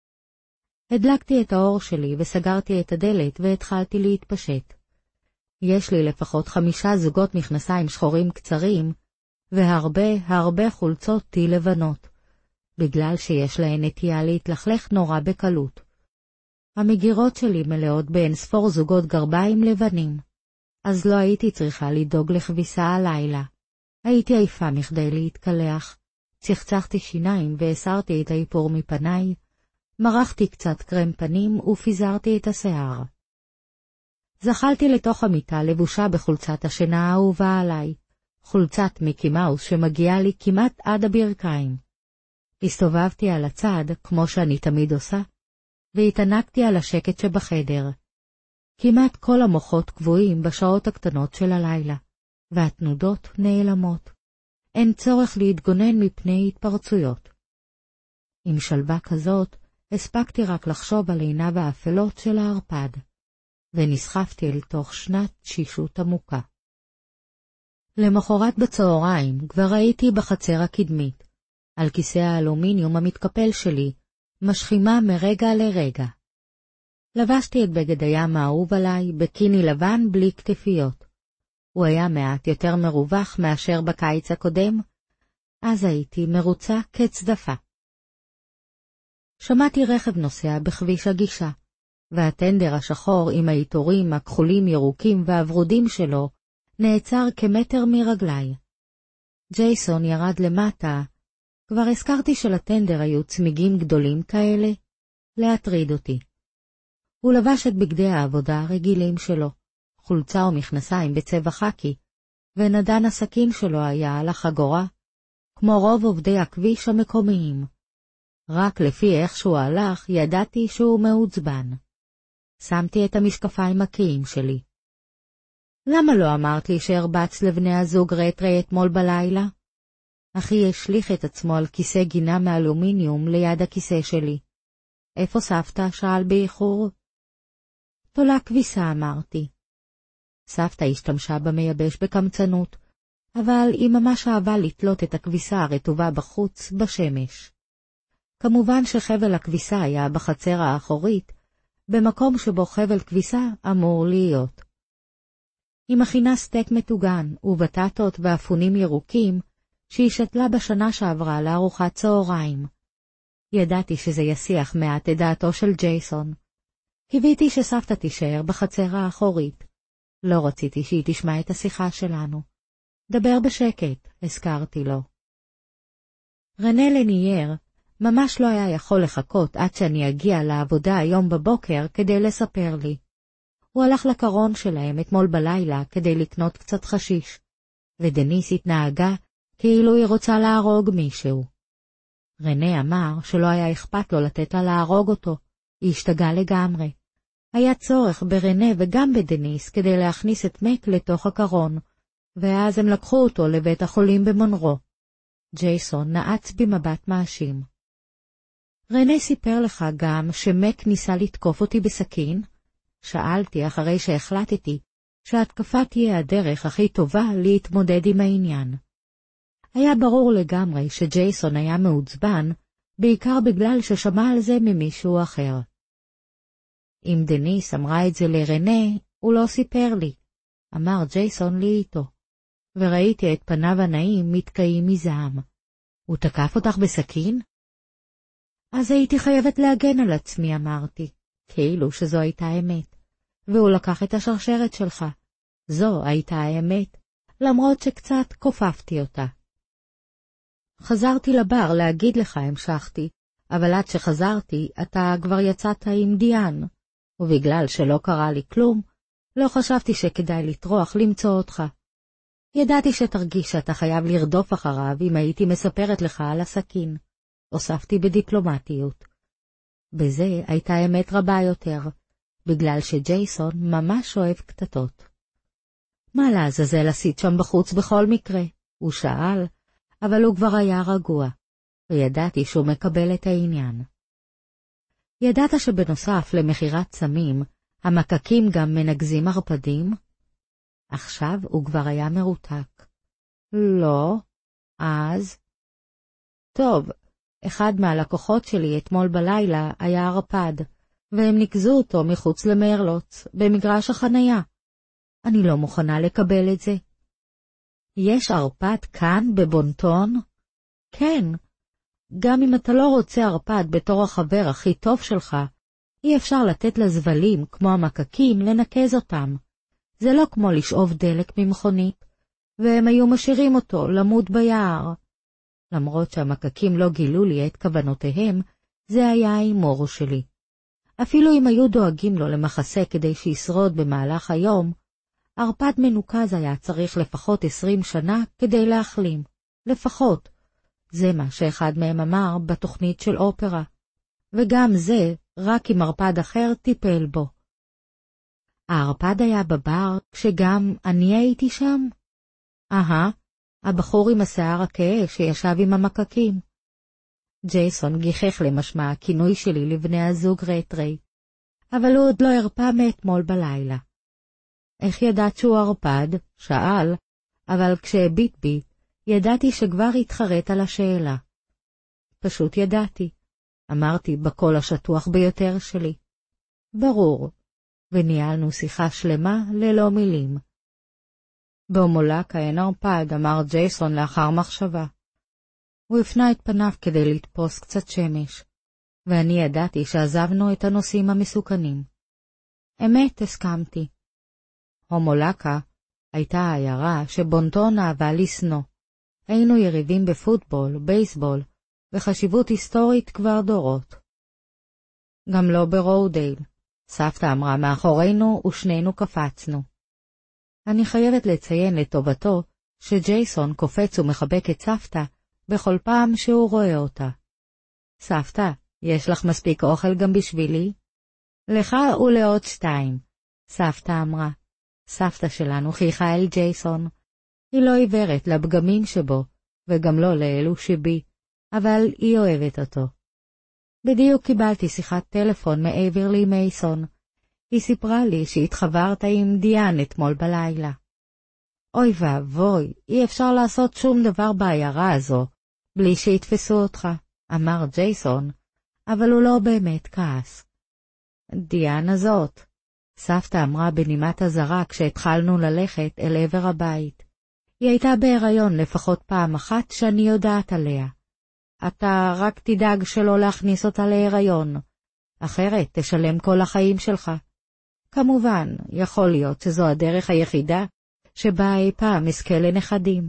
הדלקתי את האור שלי וסגרתי את הדלת והתחלתי להתפשט. יש לי לפחות 5 זוגות מכנסיים שחורים קצרים, והרבה חולצות טי לבנות, בגלל שיש להן נטייה להתלכלך נורא בקלות. המגירות שלי מלאות באינספור זוגות גרביים לבנים, אז לא הייתי צריכה לדאוג לכביסה הלילה. הייתי עייפה מכדי להתקלח, צחצחתי שיניים והסרתי את האיפור מפניי, מרחתי קצת קרם פנים ופיזרתי את השיער. זחלתי לתוך המיטה לבושה בחולצת השינה האהובה עליי, חולצת מיקי מאוס שמגיעה לי כמעט עד הברכיים. הסתובבתי על הצד, כמו שאני תמיד עושה, והתענקתי על השקט שבחדר. כמעט כל המוחות קבועים בשעות הקטנות של הלילה, והתנודות נעלמות. אין צורך להתגונן מפני התפרצויות. עם שלווה כזאת, הספקתי רק לחשוב על עיניו האפלות של הערפד, ונסחפתי אל תוך שנת תשישות עמוקה. למחרת בצהריים כבר הייתי בחצר הקדמית, על כיסא האלומיניום המתקפל שלי, משכימה מרגע לרגע. לבשתי את בגד הים האהוב עליי בקיני לבן בלי כתפיות. הוא היה מעט יותר מרווח מאשר בקיץ הקודם, אז הייתי מרוצה כצדפה. שמעתי רכב נוסע בכביש הגישה, והטנדר השחור עם העיטורים הכחולים ירוקים והוורודים שלו נעצר כמטר מרגליי. ג'ייסון ירד למטה, כבר הזכרתי שלטנדר היו צמיגים גדולים כאלה, להטריד אותי. הוא לבש את בגדי העבודה הרגילים שלו, חולצה ומכנסיים בצבע חקי, ונדן הסכין שלו היה על החגורה, כמו רוב עובדי הכביש המקומיים. רק לפי איך שהוא הלך ידעתי שהוא מעוצבן. שמתי את המשקפיים הקיים שלי. למה לא אמרת לי שהרבץ לבני הזוג רטרי אתמול בלילה? אחי השליך את עצמו על כיסא גינה מאלומיניום ליד הכיסא שלי. איפה סבתא? שאל באיחור. תולה כביסה, אמרתי. סבתא השתמשה במייבש בקמצנות, אבל היא ממש אהבה לתלות את הכביסה הרטובה בחוץ בשמש. כמובן שחבל הכביסה היה בחצר האחורית, במקום שבו חבל כביסה אמור להיות. היא מכינה סטייק מטוגן ובטטות ואפונים ירוקים, שהיא שתלה בשנה שעברה לארוחת צהריים. ידעתי שזה יסיח מעט את דעתו של ג'ייסון. קיוויתי שסבתא תישאר בחצר האחורית. לא רציתי שהיא תשמע את השיחה שלנו. דבר בשקט, הזכרתי לו. רנה לנייר ממש לא היה יכול לחכות עד שאני אגיע לעבודה היום בבוקר כדי לספר לי. הוא הלך לקרון שלהם אתמול בלילה כדי לקנות קצת חשיש, ודניס התנהגה כאילו היא רוצה להרוג מישהו. רנה אמר שלא היה אכפת לו לתת לה להרוג אותו, היא השתגעה לגמרי. היה צורך ברנה וגם בדניס כדי להכניס את מק לתוך הקרון, ואז הם לקחו אותו לבית החולים במונרו. ג'ייסון נעץ במבט מאשים. רנה סיפר לך גם שמק ניסה לתקוף אותי בסכין? שאלתי אחרי שהחלטתי שההתקפה תהיה הדרך הכי טובה להתמודד עם העניין. היה ברור לגמרי שג'ייסון היה מעוצבן, בעיקר בגלל ששמע על זה ממישהו אחר. אם דניס אמרה את זה לרנה, הוא לא סיפר לי, אמר ג'ייסון לי איתו, וראיתי את פניו הנעים מתקעים מזעם. הוא תקף אותך בסכין? אז הייתי חייבת להגן על עצמי, אמרתי, כאילו שזו הייתה אמת. והוא לקח את השרשרת שלך. זו הייתה האמת, למרות שקצת כופפתי אותה. חזרתי לבר להגיד לך, המשכתי, אבל עד שחזרתי, אתה כבר יצאת עם דיאן, ובגלל שלא קרה לי כלום, לא חשבתי שכדאי לטרוח למצוא אותך. ידעתי שתרגיש שאתה חייב לרדוף אחריו אם הייתי מספרת לך על הסכין. הוספתי בדיפלומטיות. בזה הייתה אמת רבה יותר, בגלל שג'ייסון ממש אוהב קטטות. מה לעזאזל עשית שם בחוץ בכל מקרה? הוא שאל, אבל הוא כבר היה רגוע, וידעתי שהוא מקבל את העניין. ידעת שבנוסף למכירת סמים, המקקים גם מנגזים ערפדים? עכשיו הוא כבר היה מרותק. לא, אז... טוב, אחד מהלקוחות שלי אתמול בלילה היה ערפד, והם נקזו אותו מחוץ למרלוץ, במגרש החנייה. אני לא מוכנה לקבל את זה. יש ערפד כאן בבונטון? כן. גם אם אתה לא רוצה ערפד בתור החבר הכי טוב שלך, אי אפשר לתת לזבלים כמו המקקים לנקז אותם. זה לא כמו לשאוב דלק ממכונית, והם היו משאירים אותו למות ביער. למרות שהמקקים לא גילו לי את כוונותיהם, זה היה ההימור שלי. אפילו אם היו דואגים לו למחסה כדי שישרוד במהלך היום, ערפד מנוקז היה צריך לפחות 20 שנה כדי להחלים. לפחות. זה מה שאחד מהם אמר בתוכנית של אופרה. וגם זה רק אם ערפד אחר טיפל בו. הערפד היה בבר כשגם אני הייתי שם? הבחור עם השיער הכהה שישב עם המקקים. ג'ייסון גיחך למשמע הכינוי שלי לבני הזוג רטרי, אבל הוא עוד לא הרפא מאתמול בלילה. איך ידעת שהוא ערפד? שאל, אבל כשהביט בי, ידעתי שכבר התחרט על השאלה. פשוט ידעתי, אמרתי בקול השטוח ביותר שלי. ברור, וניהלנו שיחה שלמה ללא מילים. בהומולקה אין ערפד, אמר ג'ייסון לאחר מחשבה. הוא הפנה את פניו כדי לתפוס קצת שמש, ואני ידעתי שעזבנו את הנושאים המסוכנים. אמת, הסכמתי. הומולקה הייתה העיירה שבונטון אהבה לשנוא. היינו יריבים בפוטבול, בייסבול, וחשיבות היסטורית כבר דורות. גם לא ברודייל. סבתא אמרה מאחורינו ושנינו קפצנו. אני חייבת לציין לטובתו שג'ייסון קופץ ומחבק את סבתא בכל פעם שהוא רואה אותה. סבתא, יש לך מספיק אוכל גם בשבילי? לך ולעוד 2, סבתא אמרה. סבתא שלנו חייכה אל ג'ייסון. היא לא עיוורת לפגמים שבו, וגם לא לאלו שבי, אבל היא אוהבת אותו. בדיוק קיבלתי שיחת טלפון מאייברלי מייסון. היא סיפרה לי שהתחברת עם דיאן אתמול בלילה. אוי ואבוי, אי אפשר לעשות שום דבר בעיירה הזו, בלי שיתפסו אותך, אמר ג'ייסון, אבל הוא לא באמת כעס. דיאן הזאת, סבתא אמרה בנימת הזרה כשהתחלנו ללכת אל עבר הבית. היא הייתה בהיריון לפחות פעם אחת שאני יודעת עליה. אתה רק תדאג שלא להכניס אותה להיריון, אחרת תשלם כל החיים שלך. כמובן, יכול להיות שזו הדרך היחידה שבה אי פעם אזכה לנכדים.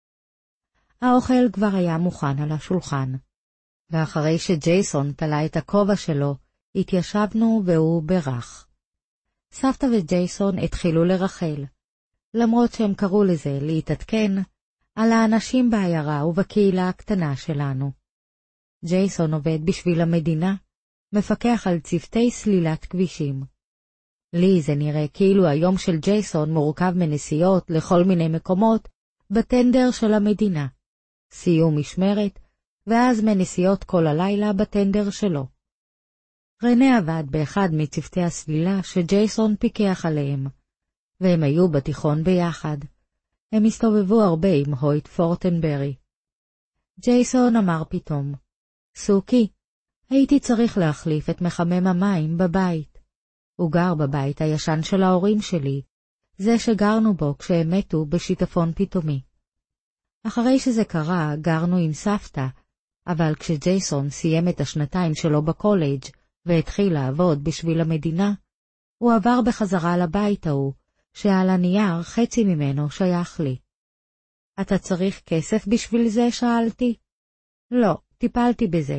האוכל כבר היה מוכן על השולחן, ואחרי שג'ייסון תלה את הכובע שלו, התיישבנו והוא ברח. סבתא וג'ייסון התחילו לרחל, למרות שהם קראו לזה להתעדכן על האנשים בעיירה ובקהילה הקטנה שלנו. ג'ייסון עובד בשביל המדינה, מפקח על צוותי סלילת כבישים. לי זה נראה כאילו היום של ג'ייסון מורכב מנסיעות לכל מיני מקומות בטנדר של המדינה, סיום משמרת, ואז מנסיעות כל הלילה בטנדר שלו. רנה עבד באחד מצוותי הסלילה שג'ייסון פיקח עליהם, והם היו בתיכון ביחד. הם הסתובבו הרבה עם הויט פורטנברי. ג'ייסון אמר פתאום, סוקי, הייתי צריך להחליף את מחמם המים בבית. הוא גר בבית הישן של ההורים שלי, זה שגרנו בו כשהם מתו בשיטפון פתאומי. אחרי שזה קרה, גרנו עם סבתא, אבל כשג'ייסון סיים את השנתיים שלו בקולג' והתחיל לעבוד בשביל המדינה, הוא עבר בחזרה לבית ההוא, שעל הנייר חצי ממנו שייך לי. אתה צריך כסף בשביל זה? שאלתי. לא, טיפלתי בזה.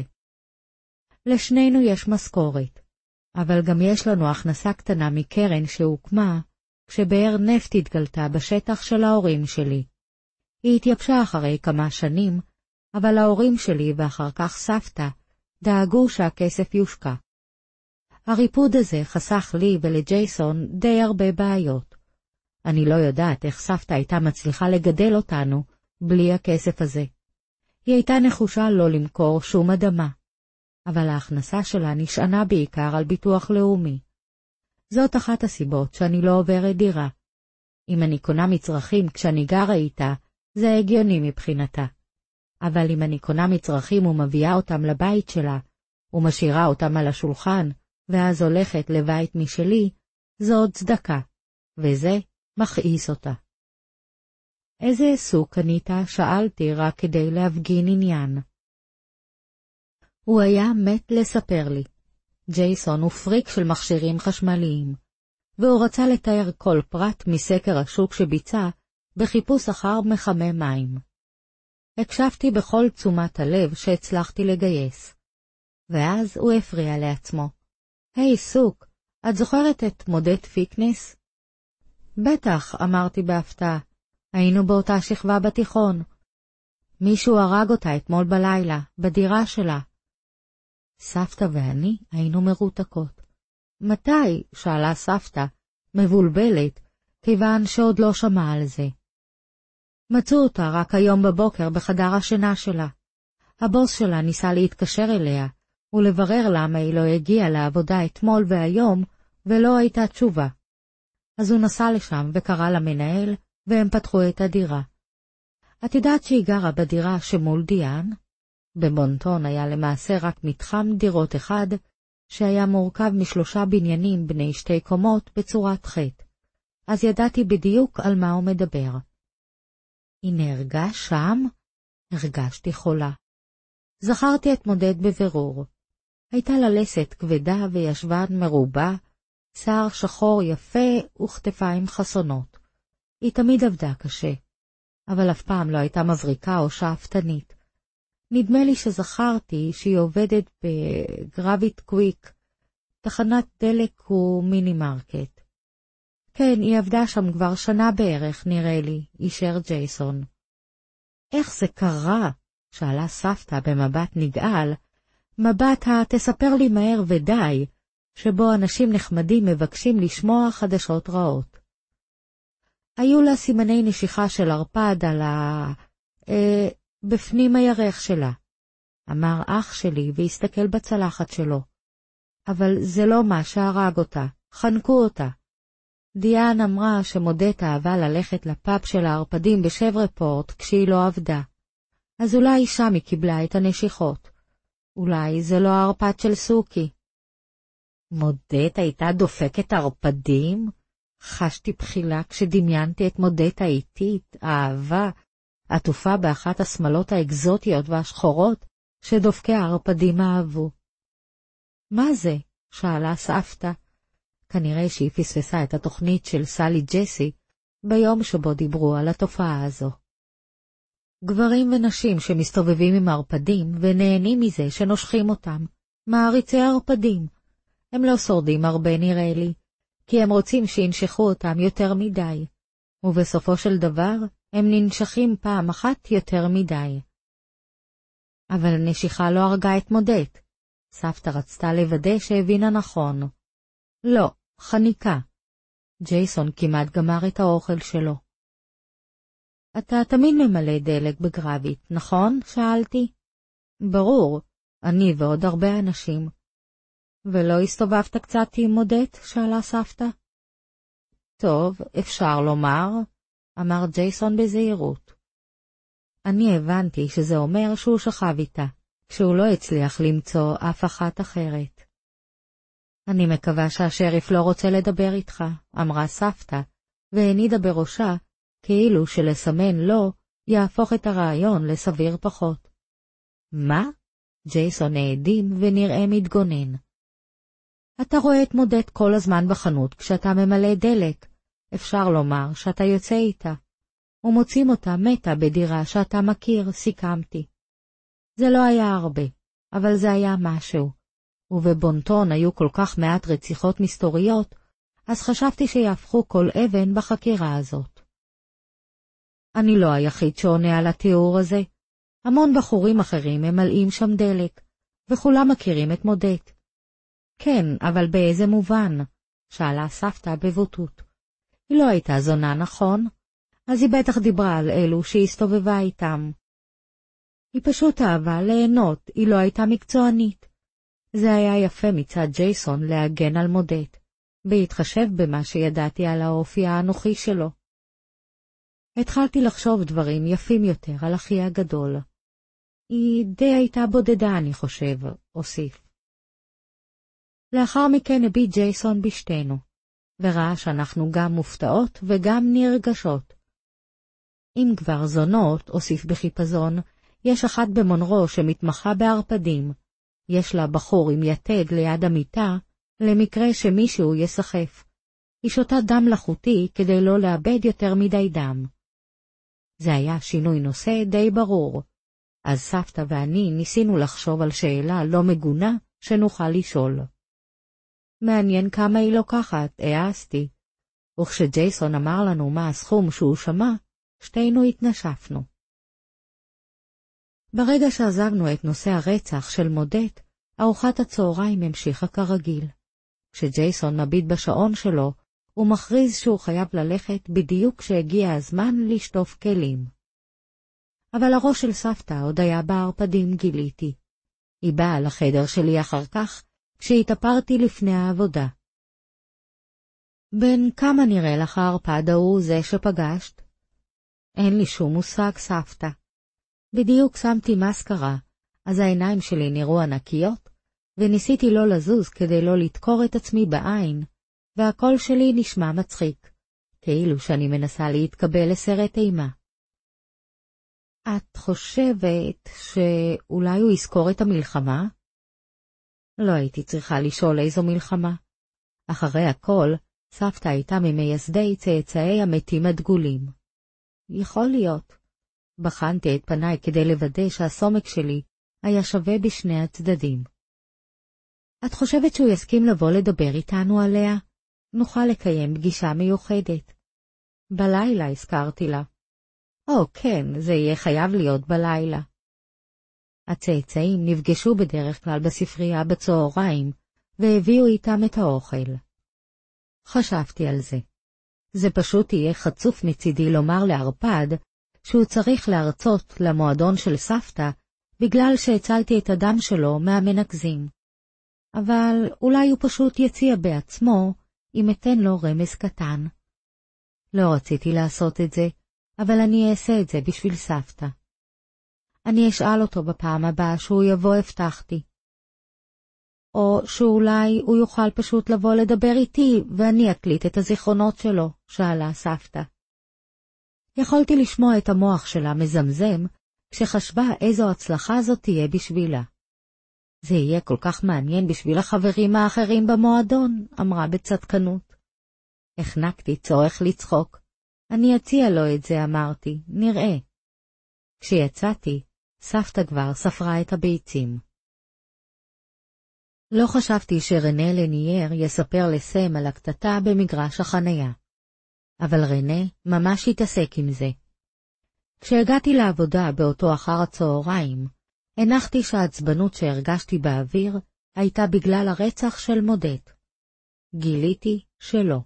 לשנינו יש משכורת, אבל גם יש לנו הכנסה קטנה מקרן שהוקמה כשבאר נפט התגלתה בשטח של ההורים שלי. היא התייבשה אחרי כמה שנים, אבל ההורים שלי ואחר כך סבתא דאגו שהכסף יושקע. הריפוד הזה חסך לי ולג'ייסון די הרבה בעיות. אני לא יודעת איך סבתא הייתה מצליחה לגדל אותנו בלי הכסף הזה. היא הייתה נחושה לא למכור שום אדמה, אבל ההכנסה שלה נשענה בעיקר על ביטוח לאומי. זאת אחת הסיבות שאני לא עוברת דירה. אם אני קונה מצרכים כשאני גרה איתה, זה הגיוני מבחינתה. אבל אם אני קונה מצרכים ומביאה אותם לבית שלה, ומשאירה אותם על השולחן, ואז הולכת לבית משלי, זו עוד צדקה, וזה מכעיס אותה. איזה סוג קנית? שאלתי רק כדי להפגין עניין. הוא היה מת לספר לי. ג'ייסון הוא פריק של מכשירים חשמליים, והוא רצה לתאר כל פרט מסקר השוק שביצע בחיפוש אחר מחמם מים. הקשבתי בכל תשומת הלב שהצלחתי לגייס. ואז הוא הפריע לעצמו. היי סוק, את זוכרת את מודד פיקנס? בטח, אמרתי בהפתעה. היינו באותה שכבה בתיכון. מישהו הרג אותה אתמול בלילה, בדירה שלה. סבתא ואני היינו מרותקות. מתי? שאלה סבתא, מבולבלת, כיוון שעוד לא שמע על זה. מצאו אותה רק היום בבוקר בחדר השינה שלה. הבוס שלה ניסה להתקשר אליה, ולברר למה היא לא הגיעה לעבודה אתמול והיום, ולא הייתה תשובה. אז הוא נסע לשם וקרא למנהל, והם פתחו את הדירה. את יודעת שהיא גרה בדירה שמול דיאן? בבונטון היה למעשה רק מתחם דירות אחד, שהיה מורכב מ3 בניינים בני 2 קומות בצורת חטא. אז ידעתי בדיוק על מה הוא מדבר. היא נהרגה שם? הרגשתי חולה. זכרתי את מודד בבירור. הייתה לה לסת כבדה וישבן מרובה, שיער שחור יפה וכתפיים חסונות. היא תמיד עבדה קשה, אבל אף פעם לא הייתה מבריקה או שאפתנית. נדמה לי שזכרתי שהיא עובדת בגרביט קוויק, תחנת דלק ומיני מרקט. כן, היא עבדה שם כבר שנה בערך, נראה לי, אישר ג'ייסון. איך זה קרה? שאלה סבתא במבט נגעל, מבט תספר לי מהר ודי, שבו אנשים נחמדים מבקשים לשמוע חדשות רעות. היו לה סימני נשיכה של ערפד על בפנים הירך שלה, אמר אח שלי והסתכל בצלחת שלו. אבל זה לא מה שהרג אותה, חנקו אותה. דיאן אמרה שמודט אהבה ללכת לפאב של הערפדים בשברפורט כשהיא לא עבדה. אז אולי שם היא קיבלה את הנשיכות. אולי זה לא הערפד של סוקי. מודט הייתה דופקת ערפדים? חשתי בחילה כשדמיינתי את מודט האיטית, האהבה, עטופה באחת השמלות האקזוטיות והשחורות שדופקי הערפדים אהבו. מה זה? שאלה סבתא. כנראה שהיא פספסה את התוכנית של סלי ג'סי ביום שבו דיברו על התופעה הזו. גברים ונשים שמסתובבים עם ערפדים ונהנים מזה שנושכים אותם, מעריצי ערפדים. הם לא שורדים הרבה נראה לי, כי הם רוצים שינשכו אותם יותר מדי, ובסופו של דבר הם ננשכים פעם אחת יותר מדי. אבל נשיכה לא הרגה את מודט. סבתא רצתה לוודא שהבינה נכון. לא, חניקה. ג'ייסון כמעט גמר את האוכל שלו. אתה תמיד ממלא דלק בגרבית, נכון? שאלתי. ברור, אני ועוד הרבה אנשים. ולא הסתובבת קצת עם מודט? שאלה סבתא. טוב, אפשר לומר, אמר ג'ייסון בזהירות. אני הבנתי שזה אומר שהוא שכב איתה, שהוא לא הצליח למצוא אף אחת אחרת. אני מקווה שהשריף לא רוצה לדבר איתך, אמרה סבתא, והנידה בראשה, כאילו שלסמן לא יהפוך את הרעיון לסביר פחות. מה? ג'ייסון העדים ונראה מתגונן. אתה רואה את מודט כל הזמן בחנות כשאתה ממלא דלק. אפשר לומר שאתה יוצא איתה. ומוצאים אותה מתה בדירה שאתה מכיר, סיכמתי. זה לא היה הרבה, אבל זה היה משהו. ובבונטון היו כל כך מעט רציחות מסתוריות, אז חשבתי שיהפכו כל אבן בחקירה הזאת. אני לא היחיד שעונה על התיאור הזה. המון בחורים אחרים ממלאים שם דלק, וכולם מכירים את מודט. כן, אבל באיזה מובן? שאלה סבתא בבוטות. היא לא הייתה זונה, נכון? אז היא בטח דיברה על אלו שהסתובבה איתם. היא פשוט אהבה ליהנות, היא לא הייתה מקצוענית. זה היה יפה מצד ג'ייסון להגן על מודט, בהתחשב במה שידעתי על האופי האנוכי שלו. התחלתי לחשוב דברים יפים יותר על אחי הגדול. היא די הייתה בודדה, אני חושב, הוסיף. לאחר מכן הביט ג'ייסון בשתינו, וראה שאנחנו גם מופתעות וגם נרגשות. אם כבר זונות, הוסיף בחיפזון, יש אחת במונרו שמתמחה בערפדים. יש לה בחור עם יתד ליד המיטה, למקרה שמישהו יסחף. היא שותה דם לחוטי כדי לא לאבד יותר מדי דם. זה היה שינוי נושא די ברור. אז סבתא ואני ניסינו לחשוב על שאלה לא מגונה שנוכל לשאול. מעניין כמה היא לוקחת, העזתי. וכשג'ייסון אמר לנו מה הסכום שהוא שמע, שתינו התנשפנו. ברגע שעזבנו את נושא הרצח של מודט, ארוחת הצהריים המשיכה כרגיל. כשג'ייסון מביט בשעון שלו, הוא מכריז שהוא חייב ללכת בדיוק כשהגיע הזמן לשטוף כלים. אבל הראש של סבתא עוד היה בערפדים, גיליתי. היא באה לחדר שלי אחר כך, כשהתאפרתי לפני העבודה. בן כמה נראה לך הערפד ההוא זה שפגשת? אין לי שום מושג, סבתא. בדיוק שמתי מסקרה, אז העיניים שלי נראו ענקיות, וניסיתי לא לזוז כדי לא לדקור את עצמי בעין, והקול שלי נשמע מצחיק, כאילו שאני מנסה להתקבל לסרט אימה. את חושבת שאולי הוא יזכור את המלחמה? לא הייתי צריכה לשאול איזו מלחמה. אחרי הכל, סבתא הייתה ממייסדי צאצאי המתים הדגולים. יכול להיות. בחנתי את פניי כדי לוודא שהסומק שלי היה שווה בשני הצדדים. את חושבת שהוא יסכים לבוא לדבר איתנו עליה? נוכל לקיים פגישה מיוחדת. בלילה הזכרתי לה. כן, זה יהיה חייב להיות בלילה. הצאצאים נפגשו בדרך כלל בספרייה בצהריים, והביאו איתם את האוכל. חשבתי על זה. זה פשוט יהיה חצוף מצידי לומר לערפד, שהוא צריך להרצות למועדון של סבתא, בגלל שהצלתי את הדם שלו מהמנקזים. אבל אולי הוא פשוט יציע בעצמו, אם אתן לו רמז קטן. לא רציתי לעשות את זה, אבל אני אעשה את זה בשביל סבתא. אני אשאל אותו בפעם הבאה שהוא יבוא, הבטחתי. או שאולי הוא יוכל פשוט לבוא לדבר איתי ואני אקליט את הזיכרונות שלו, שאלה סבתא. יכולתי לשמוע את המוח שלה מזמזם, כשחשבה איזו הצלחה זאת תהיה בשבילה. זה יהיה כל כך מעניין בשביל החברים האחרים במועדון, אמרה בצדקנות. החנקתי צורך לצחוק. אני אציע לו את זה, אמרתי, נראה. כשיצאתי, סבתא כבר ספרה את הביצים. לא חשבתי שרנה לנייר יספר לסם על הקטטה במגרש החנייה. אבל רנה ממש התעסק עם זה. כשהגעתי לעבודה באותו אחר הצהריים, הנחתי שהעצבנות שהרגשתי באוויר הייתה בגלל הרצח של מודט. גיליתי שלא.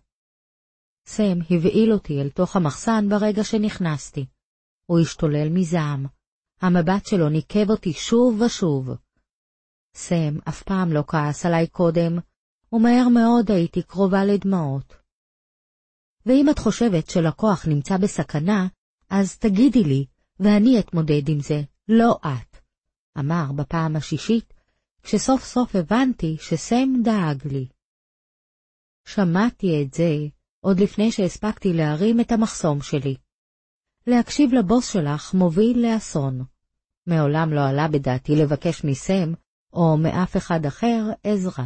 סם הבעיל אותי אל תוך המחסן ברגע שנכנסתי. הוא השתולל מזעם. המבט שלו ניקב אותי שוב ושוב. סם אף פעם לא כעס עליי קודם, ומהר מאוד הייתי קרובה לדמעות. ואם את חושבת שלקוח נמצא בסכנה, אז תגידי לי, ואני אתמודד עם זה, לא את. אמר בפעם השישית, כשסוף סוף הבנתי שסם דאג לי. שמעתי את זה עוד לפני שהספקתי להרים את המחסום שלי. להקשיב לבוס שלך מוביל לאסון. מעולם לא עלה בדעתי לבקש מסם, או מאף אחד אחר, עזרה.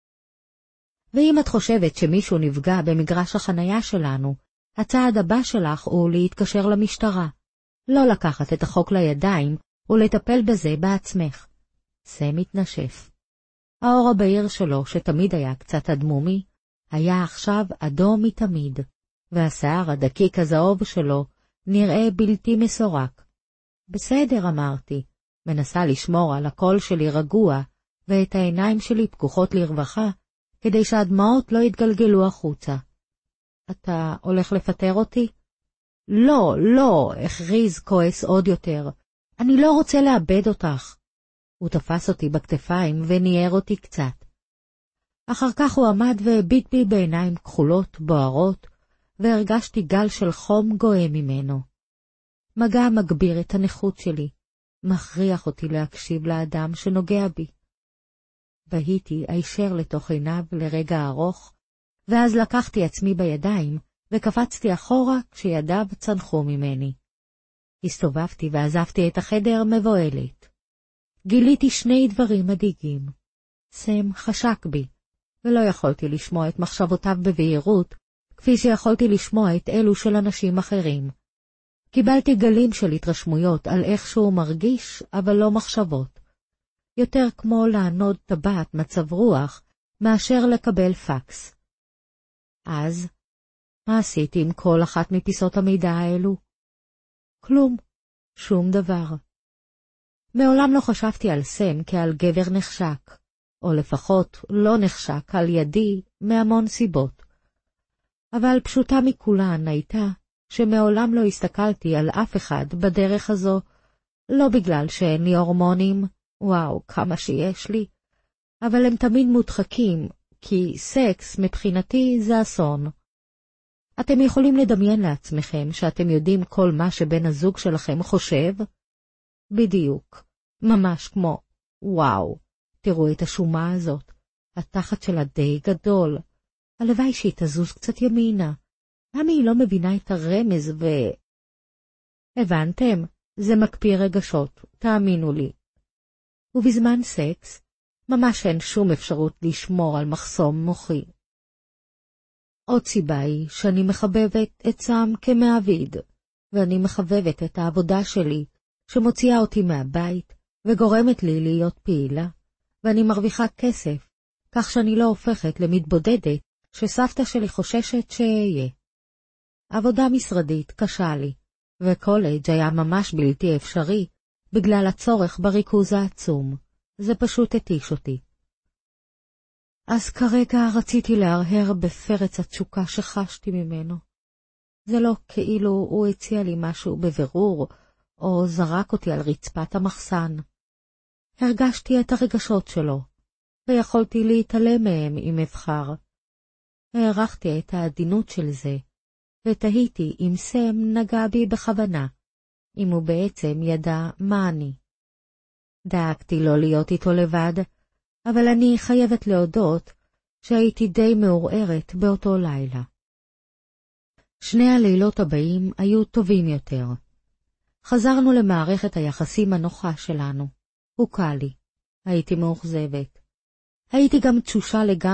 ואם את חושבת שמישהו נפגע במגרש החנייה שלנו, הצעד הבא שלך הוא להתקשר למשטרה. לא לקחת את החוק לידיים ולטפל בזה בעצמך. סם התנשף. האור הבהיר שלו, שתמיד היה קצת אדמומי, היה עכשיו אדום מתמיד, והשיער הדקיק הזהוב שלו נראה בלתי מסורק. בסדר, אמרתי, מנסה לשמור על הקול שלי רגוע, ואת העיניים שלי פקוחות לרווחה, כדי שהדמעות לא יתגלגלו החוצה. אתה הולך לפטר אותי? לא, לא, הכריז כועס עוד יותר. אני לא רוצה לאבד אותך. הוא תפס אותי בכתפיים וניער אותי קצת. אחר כך הוא עמד והביט בי בעיניים כחולות, בוערות, והרגשתי גל של חום גואה ממנו. מגע מגביר את הנכות שלי, מכריח אותי להקשיב לאדם שנוגע בי. בהיתי הישר לתוך עיניו לרגע ארוך, ואז לקחתי עצמי בידיים וקפצתי אחורה כשידיו צנחו ממני. הסתובבתי ועזבתי את החדר מבועלת. גיליתי שני דברים מדאיגים. סם חשק בי, ולא יכולתי לשמוע את מחשבותיו בבהירות, כפי שיכולתי לשמוע את אלו של אנשים אחרים. קיבלתי גלים של התרשמויות על איך שהוא מרגיש, אבל לא מחשבות. יותר כמו לענוד טבעת מצב רוח, מאשר לקבל פקס. אז, מה עשיתי עם כל אחת מפיסות המידע האלו? כלום, שום דבר. מעולם לא חשבתי על סם כעל גבר נחשק, או לפחות לא נחשק על ידי מהמון סיבות. אבל פשוטה מכולן הייתה שמעולם לא הסתכלתי על אף אחד בדרך הזו, לא בגלל שאין לי הורמונים, וואו, כמה שיש לי, אבל הם תמיד מודחקים, כי סקס מבחינתי זה אסון. אתם יכולים לדמיין לעצמכם שאתם יודעים כל מה שבן הזוג שלכם חושב? בדיוק, ממש כמו, וואו, תראו את השומה הזאת, התחת שלה די גדול, הלוואי שהיא תזוז קצת ימינה, למה היא לא מבינה את הרמז הבנתם? זה מקפיא רגשות, תאמינו לי. ובזמן סקס, ממש אין שום אפשרות לשמור על מחסום מוחי. עוד סיבה היא שאני מחבבת את סם כמעביד, ואני מחבבת את העבודה שלי, שמוציאה אותי מהבית, וגורמת לי להיות פעילה, ואני מרוויחה כסף, כך שאני לא הופכת למתבודדת, שסבתא שלי חוששת שאהיה. עבודה משרדית קשה לי, וקולג' היה ממש בלתי אפשרי, בגלל הצורך בריכוז העצום. זה פשוט התיש אותי. אז כרגע רציתי להרהר בפרץ התשוקה שחשתי ממנו. זה לא כאילו הוא הציע לי משהו בבירור, או זרק אותי על רצפת המחסן. הרגשתי את הרגשות שלו, ויכולתי להתעלם מהם אם אבחר. הערכתי את העדינות של זה, ותהיתי אם סם נגע בי בכוונה, אם הוא בעצם ידע מה אני. דאגתי לא להיות איתו לבד, אבל אני חייבת להודות שהייתי די מעורערת באותו לילה. שני הלילות הבאים היו טובים יותר. חזרנו למערכת היחסים הנוחה שלנו. הוא קל לי. הייתי מאוכזבת. הייתי גם תשושה לגמרי